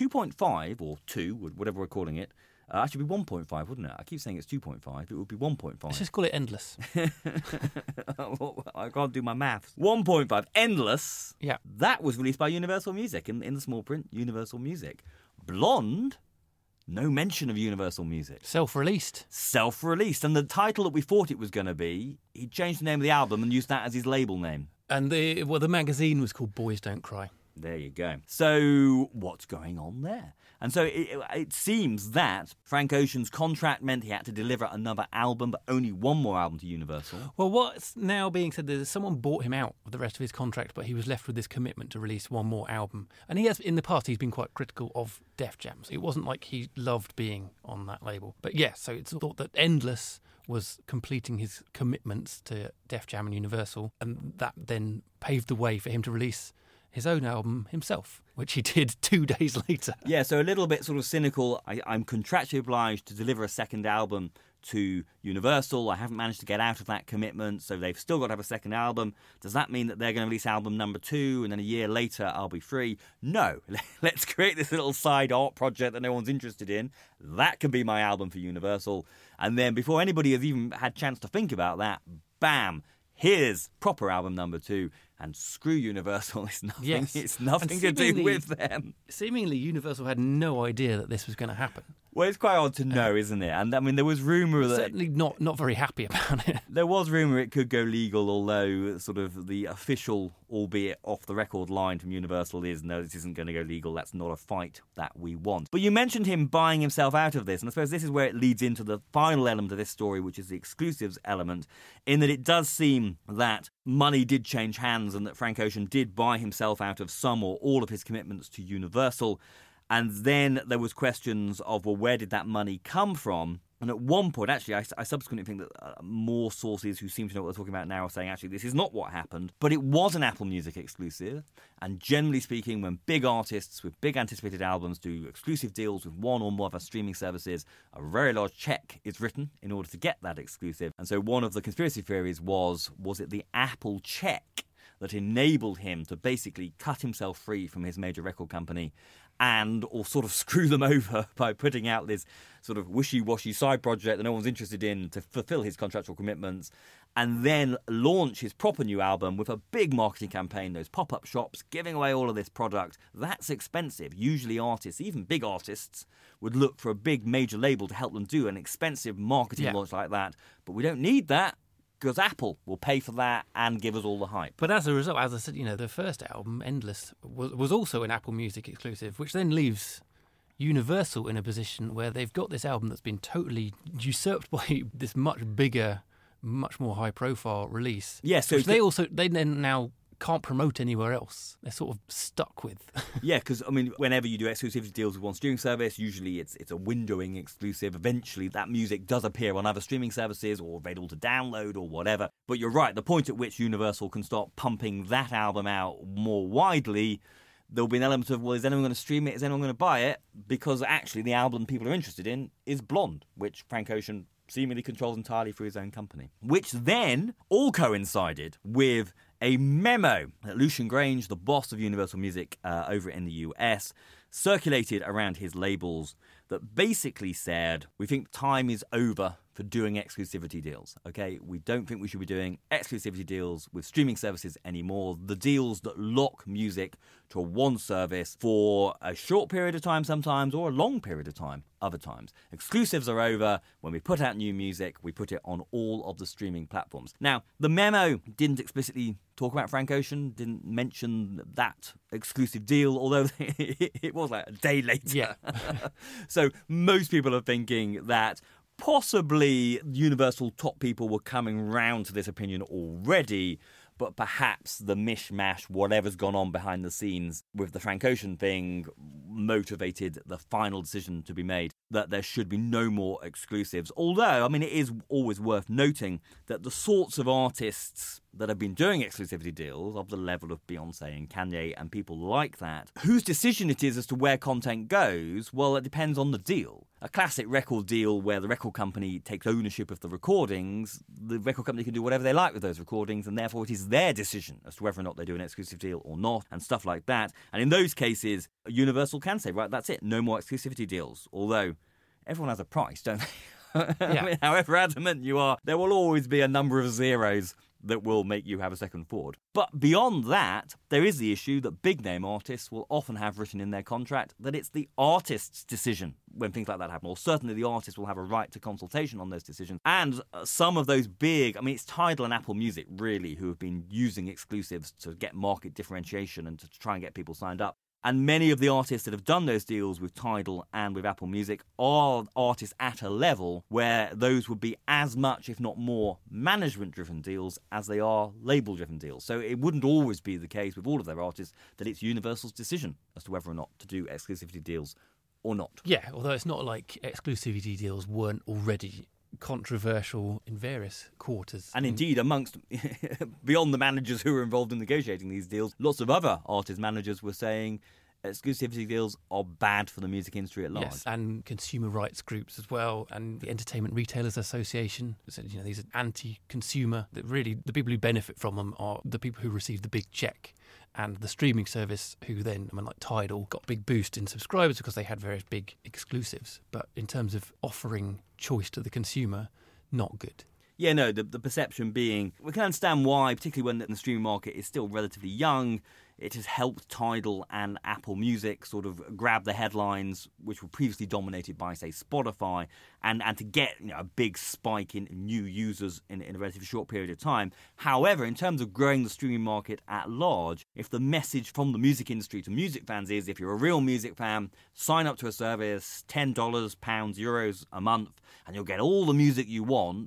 2.5 or 2, whatever we're calling it, actually be 1.5, wouldn't it? I keep saying it's 2.5, it would be 1.5. Let's just call it Endless. I can't do my maths. 1.5, Endless. Yeah. That was released by Universal Music in the small print, Universal Music. Blonde... no mention of Universal Music. Self-released. Self-released. And the title that we thought it was going to be, he changed the name of the album and used that as his label name. And the magazine was called Boys Don't Cry. There you go. So what's going on there? And so it seems that Frank Ocean's contract meant he had to deliver another album, but only one more album to Universal. Well, what's now being said is someone bought him out of the rest of his contract, but he was left with this commitment to release one more album. And he has, in the past, he's been quite critical of Def Jam. So it wasn't like he loved being on that label. But yeah, so it's thought that Endless was completing his commitments to Def Jam and Universal, and that then paved the way for him to release his own album himself, which he did 2 days later. Yeah, so a little bit sort of cynical. I'm contractually obliged to deliver a second album to Universal. I haven't managed to get out of that commitment, so they've still got to have a second album. Does that mean that they're going to release album number 2 and then a year later I'll be free? No. Let's create this little side art project that no one's interested in. That can be my album for Universal. And then before anybody has even had a chance to think about that, bam, here's proper album number 2. And screw Universal, it's nothing. Yes. It's nothing to do with them. Seemingly, Universal had no idea that this was going to happen. Well, it's quite odd to know, isn't it? And I mean, there was rumour that... certainly not very happy about it. There was rumour it could go legal, although sort of the official, albeit off-the-record line from Universal is, no, this isn't going to go legal, that's not a fight that we want. But you mentioned him buying himself out of this, and I suppose this is where it leads into the final element of this story, which is the exclusives element, in that it does seem that money did change hands and that Frank Ocean did buy himself out of some or all of his commitments to Universal. And then there was questions of, well, where did that money come from? And at one point, actually, I subsequently think that more sources who seem to know what they're talking about now are saying, actually, this is not what happened, but it was an Apple Music exclusive. And generally speaking, when big artists with big anticipated albums do exclusive deals with one or more of our streaming services, a very large check is written in order to get that exclusive. And so one of the conspiracy theories was it the Apple check that enabled him to basically cut himself free from his major record company or sort of screw them over by putting out this sort of wishy-washy side project that no one's interested in to fulfill his contractual commitments, and then launch his proper new album with a big marketing campaign, those pop-up shops, giving away all of this product. That's expensive. Usually artists, even big artists, would look for a big major label to help them do an expensive marketing launch like that. But we don't need that, because Apple will pay for that and give us all the hype. But as a result, as I said, the first album, Endless, was also an Apple Music exclusive, which then leaves Universal in a position where they've got this album that's been totally usurped by this much bigger, much more high-profile release. Yeah, so which they then now can't promote anywhere else. They're sort of stuck with. Yeah, because, I mean, whenever you do exclusivity deals with one streaming service, usually it's a windowing exclusive. Eventually, that music does appear on other streaming services or available to download or whatever. But you're right, the point at which Universal can start pumping that album out more widely, there'll be an element of, well, is anyone going to stream it? Is anyone going to buy it? Because actually the album people are interested in is Blonde, which Frank Ocean seemingly controls entirely through his own company. Which then all coincided with a memo that Lucian Grange, the boss of Universal Music over in the US, circulated around his labels that basically said, we think time is over for doing exclusivity deals, okay? We don't think we should be doing exclusivity deals with streaming services anymore. The deals that lock music to one service for a short period of time sometimes or a long period of time other times. Exclusives are over. When we put out new music, we put it on all of the streaming platforms. Now, the memo didn't explicitly talk about Frank Ocean, didn't mention that exclusive deal, although it was like a day later. Yeah. So most people are thinking that possibly Universal top people were coming round to this opinion already, but perhaps the mishmash, whatever's gone on behind the scenes with the Frank Ocean thing, motivated the final decision to be made that there should be no more exclusives. Although, I mean, it is always worth noting that the sorts of artists that have been doing exclusivity deals of the level of Beyonce and Kanye and people like that, whose decision it is as to where content goes, well, it depends on the deal. A classic record deal where the record company takes ownership of the recordings, the record company can do whatever they like with those recordings, and therefore it is their decision as to whether or not they do an exclusive deal or not, and stuff like that. And in those cases, Universal can say, right, that's it, no more exclusivity deals. Although everyone has a price, don't they? Yeah. I mean, however adamant you are, there will always be a number of zeros that will make you have a second thought. But beyond that, there is the issue that big-name artists will often have written in their contract that it's the artist's decision when things like that happen, or certainly the artist will have a right to consultation on those decisions. And some of those big, I mean, it's Tidal and Apple Music, really, who have been using exclusives to get market differentiation and to try and get people signed up. And many of the artists that have done those deals with Tidal and with Apple Music are artists at a level where those would be as much, if not more, management-driven deals as they are label-driven deals. So it wouldn't always be the case with all of their artists that it's Universal's decision as to whether or not to do exclusivity deals or not. Yeah, although it's not like exclusivity deals weren't already controversial in various quarters. And indeed, amongst, beyond the managers who were involved in negotiating these deals, lots of other artist managers were saying exclusivity deals are bad for the music industry at large. Yes, and consumer rights groups as well, and the Entertainment Retailers Association. So, these are anti-consumer. That really, the people who benefit from them are the people who receive the big check. And the streaming service, who then, like Tidal, got a big boost in subscribers because they had various big exclusives. But in terms of offering choice to the consumer, not good. Yeah, no, the perception being, we can understand why, particularly when the streaming market is still relatively young. It has helped Tidal and Apple Music sort of grab the headlines, which were previously dominated by, say, Spotify, and to get a big spike in new users in a relatively short period of time. However, in terms of growing the streaming market at large, if the message from the music industry to music fans is, if you're a real music fan, sign up to a service, $10, pounds, euros a month, and you'll get all the music you want,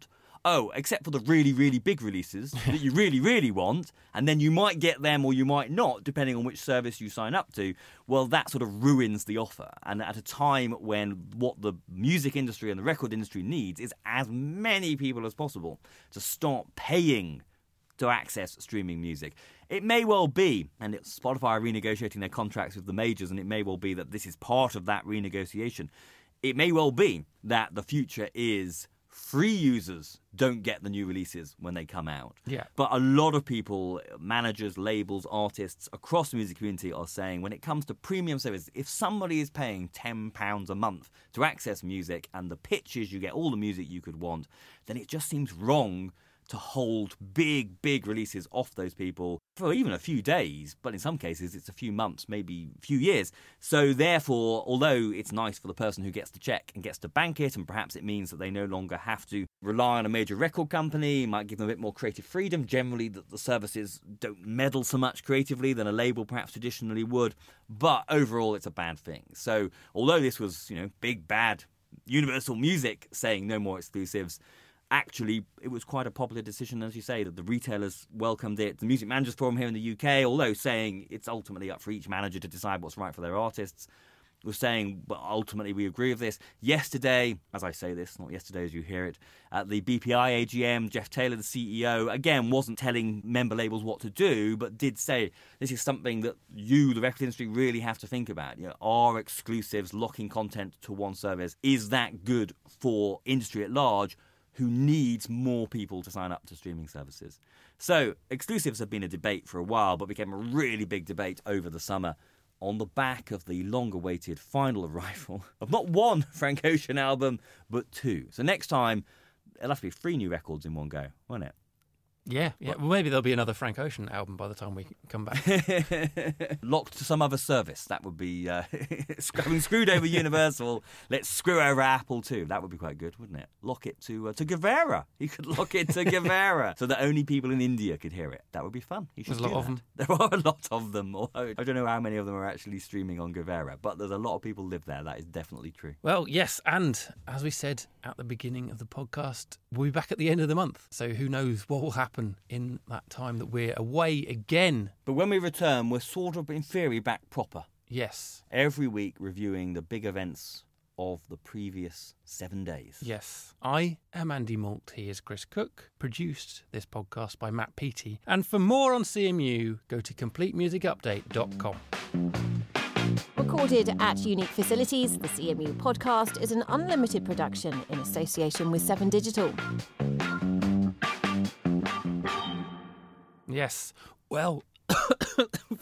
oh, except for the really, really big releases that you really, really want, and then you might get them or you might not, depending on which service you sign up to, well, that sort of ruins the offer. And at a time when what the music industry and the record industry needs is as many people as possible to start paying to access streaming music. It may well be, and Spotify are renegotiating their contracts with the majors, and it may well be that this is part of that renegotiation. It may well be that the future is free users don't get the new releases when they come out. Yeah. But a lot of people, managers, labels, artists across the music community are saying when it comes to premium services, if somebody is paying £10 a month to access music and the pitch is you get all the music you could want, then it just seems wrong to hold big, big releases off those people for even a few days, but in some cases it's a few months, maybe a few years. So therefore, although it's nice for the person who gets the check and gets to bank it, and perhaps it means that they no longer have to rely on a major record company, might give them a bit more creative freedom. Generally, the services don't meddle so much creatively than a label perhaps traditionally would, but overall it's a bad thing. So although this was, big, bad Universal Music saying no more exclusives, actually, it was quite a popular decision, as you say, that the retailers welcomed it. The Music Managers Forum here in the UK, although saying it's ultimately up for each manager to decide what's right for their artists, was saying, but ultimately we agree with this. Yesterday, as I say this, not yesterday as you hear it, at the BPI AGM, Jeff Taylor, the CEO, again, wasn't telling member labels what to do, but did say this is something that you, the record industry, really have to think about. Are exclusives, locking content to one service, is that good for industry at large, who needs more people to sign up to streaming services? So exclusives have been a debate for a while, but became a really big debate over the summer on the back of the long-awaited final arrival of not one Frank Ocean album, but two. So next time, it'll have to be 3 new records in one go, won't it? Yeah. Well, maybe there'll be another Frank Ocean album by the time we come back. Locked to some other service. That would be having screwed over Universal. Let's screw over Apple too. That would be quite good, wouldn't it? Lock it to Gavera. You could lock it to Gavera so that only people in India could hear it. That would be fun. There's a lot of them. There are a lot of them. Although I don't know how many of them are actually streaming on Gavera, but there's a lot of people live there. That is definitely true. Well, yes, and as we said at the beginning of the podcast, we'll be back at the end of the month. So who knows what will happen in that time that we're away again. But when we return, we're sort of, in theory, back proper. Yes. Every week reviewing the big events of the previous 7 days. Yes. I am Andy Malt. He is Chris Cook. Produced this podcast by Matt Peaty. And for more on CMU, go to CompleteMusicUpdate.com. Recorded at unique facilities, the CMU podcast is an unlimited production in association with 7 Digital. Yes. Well,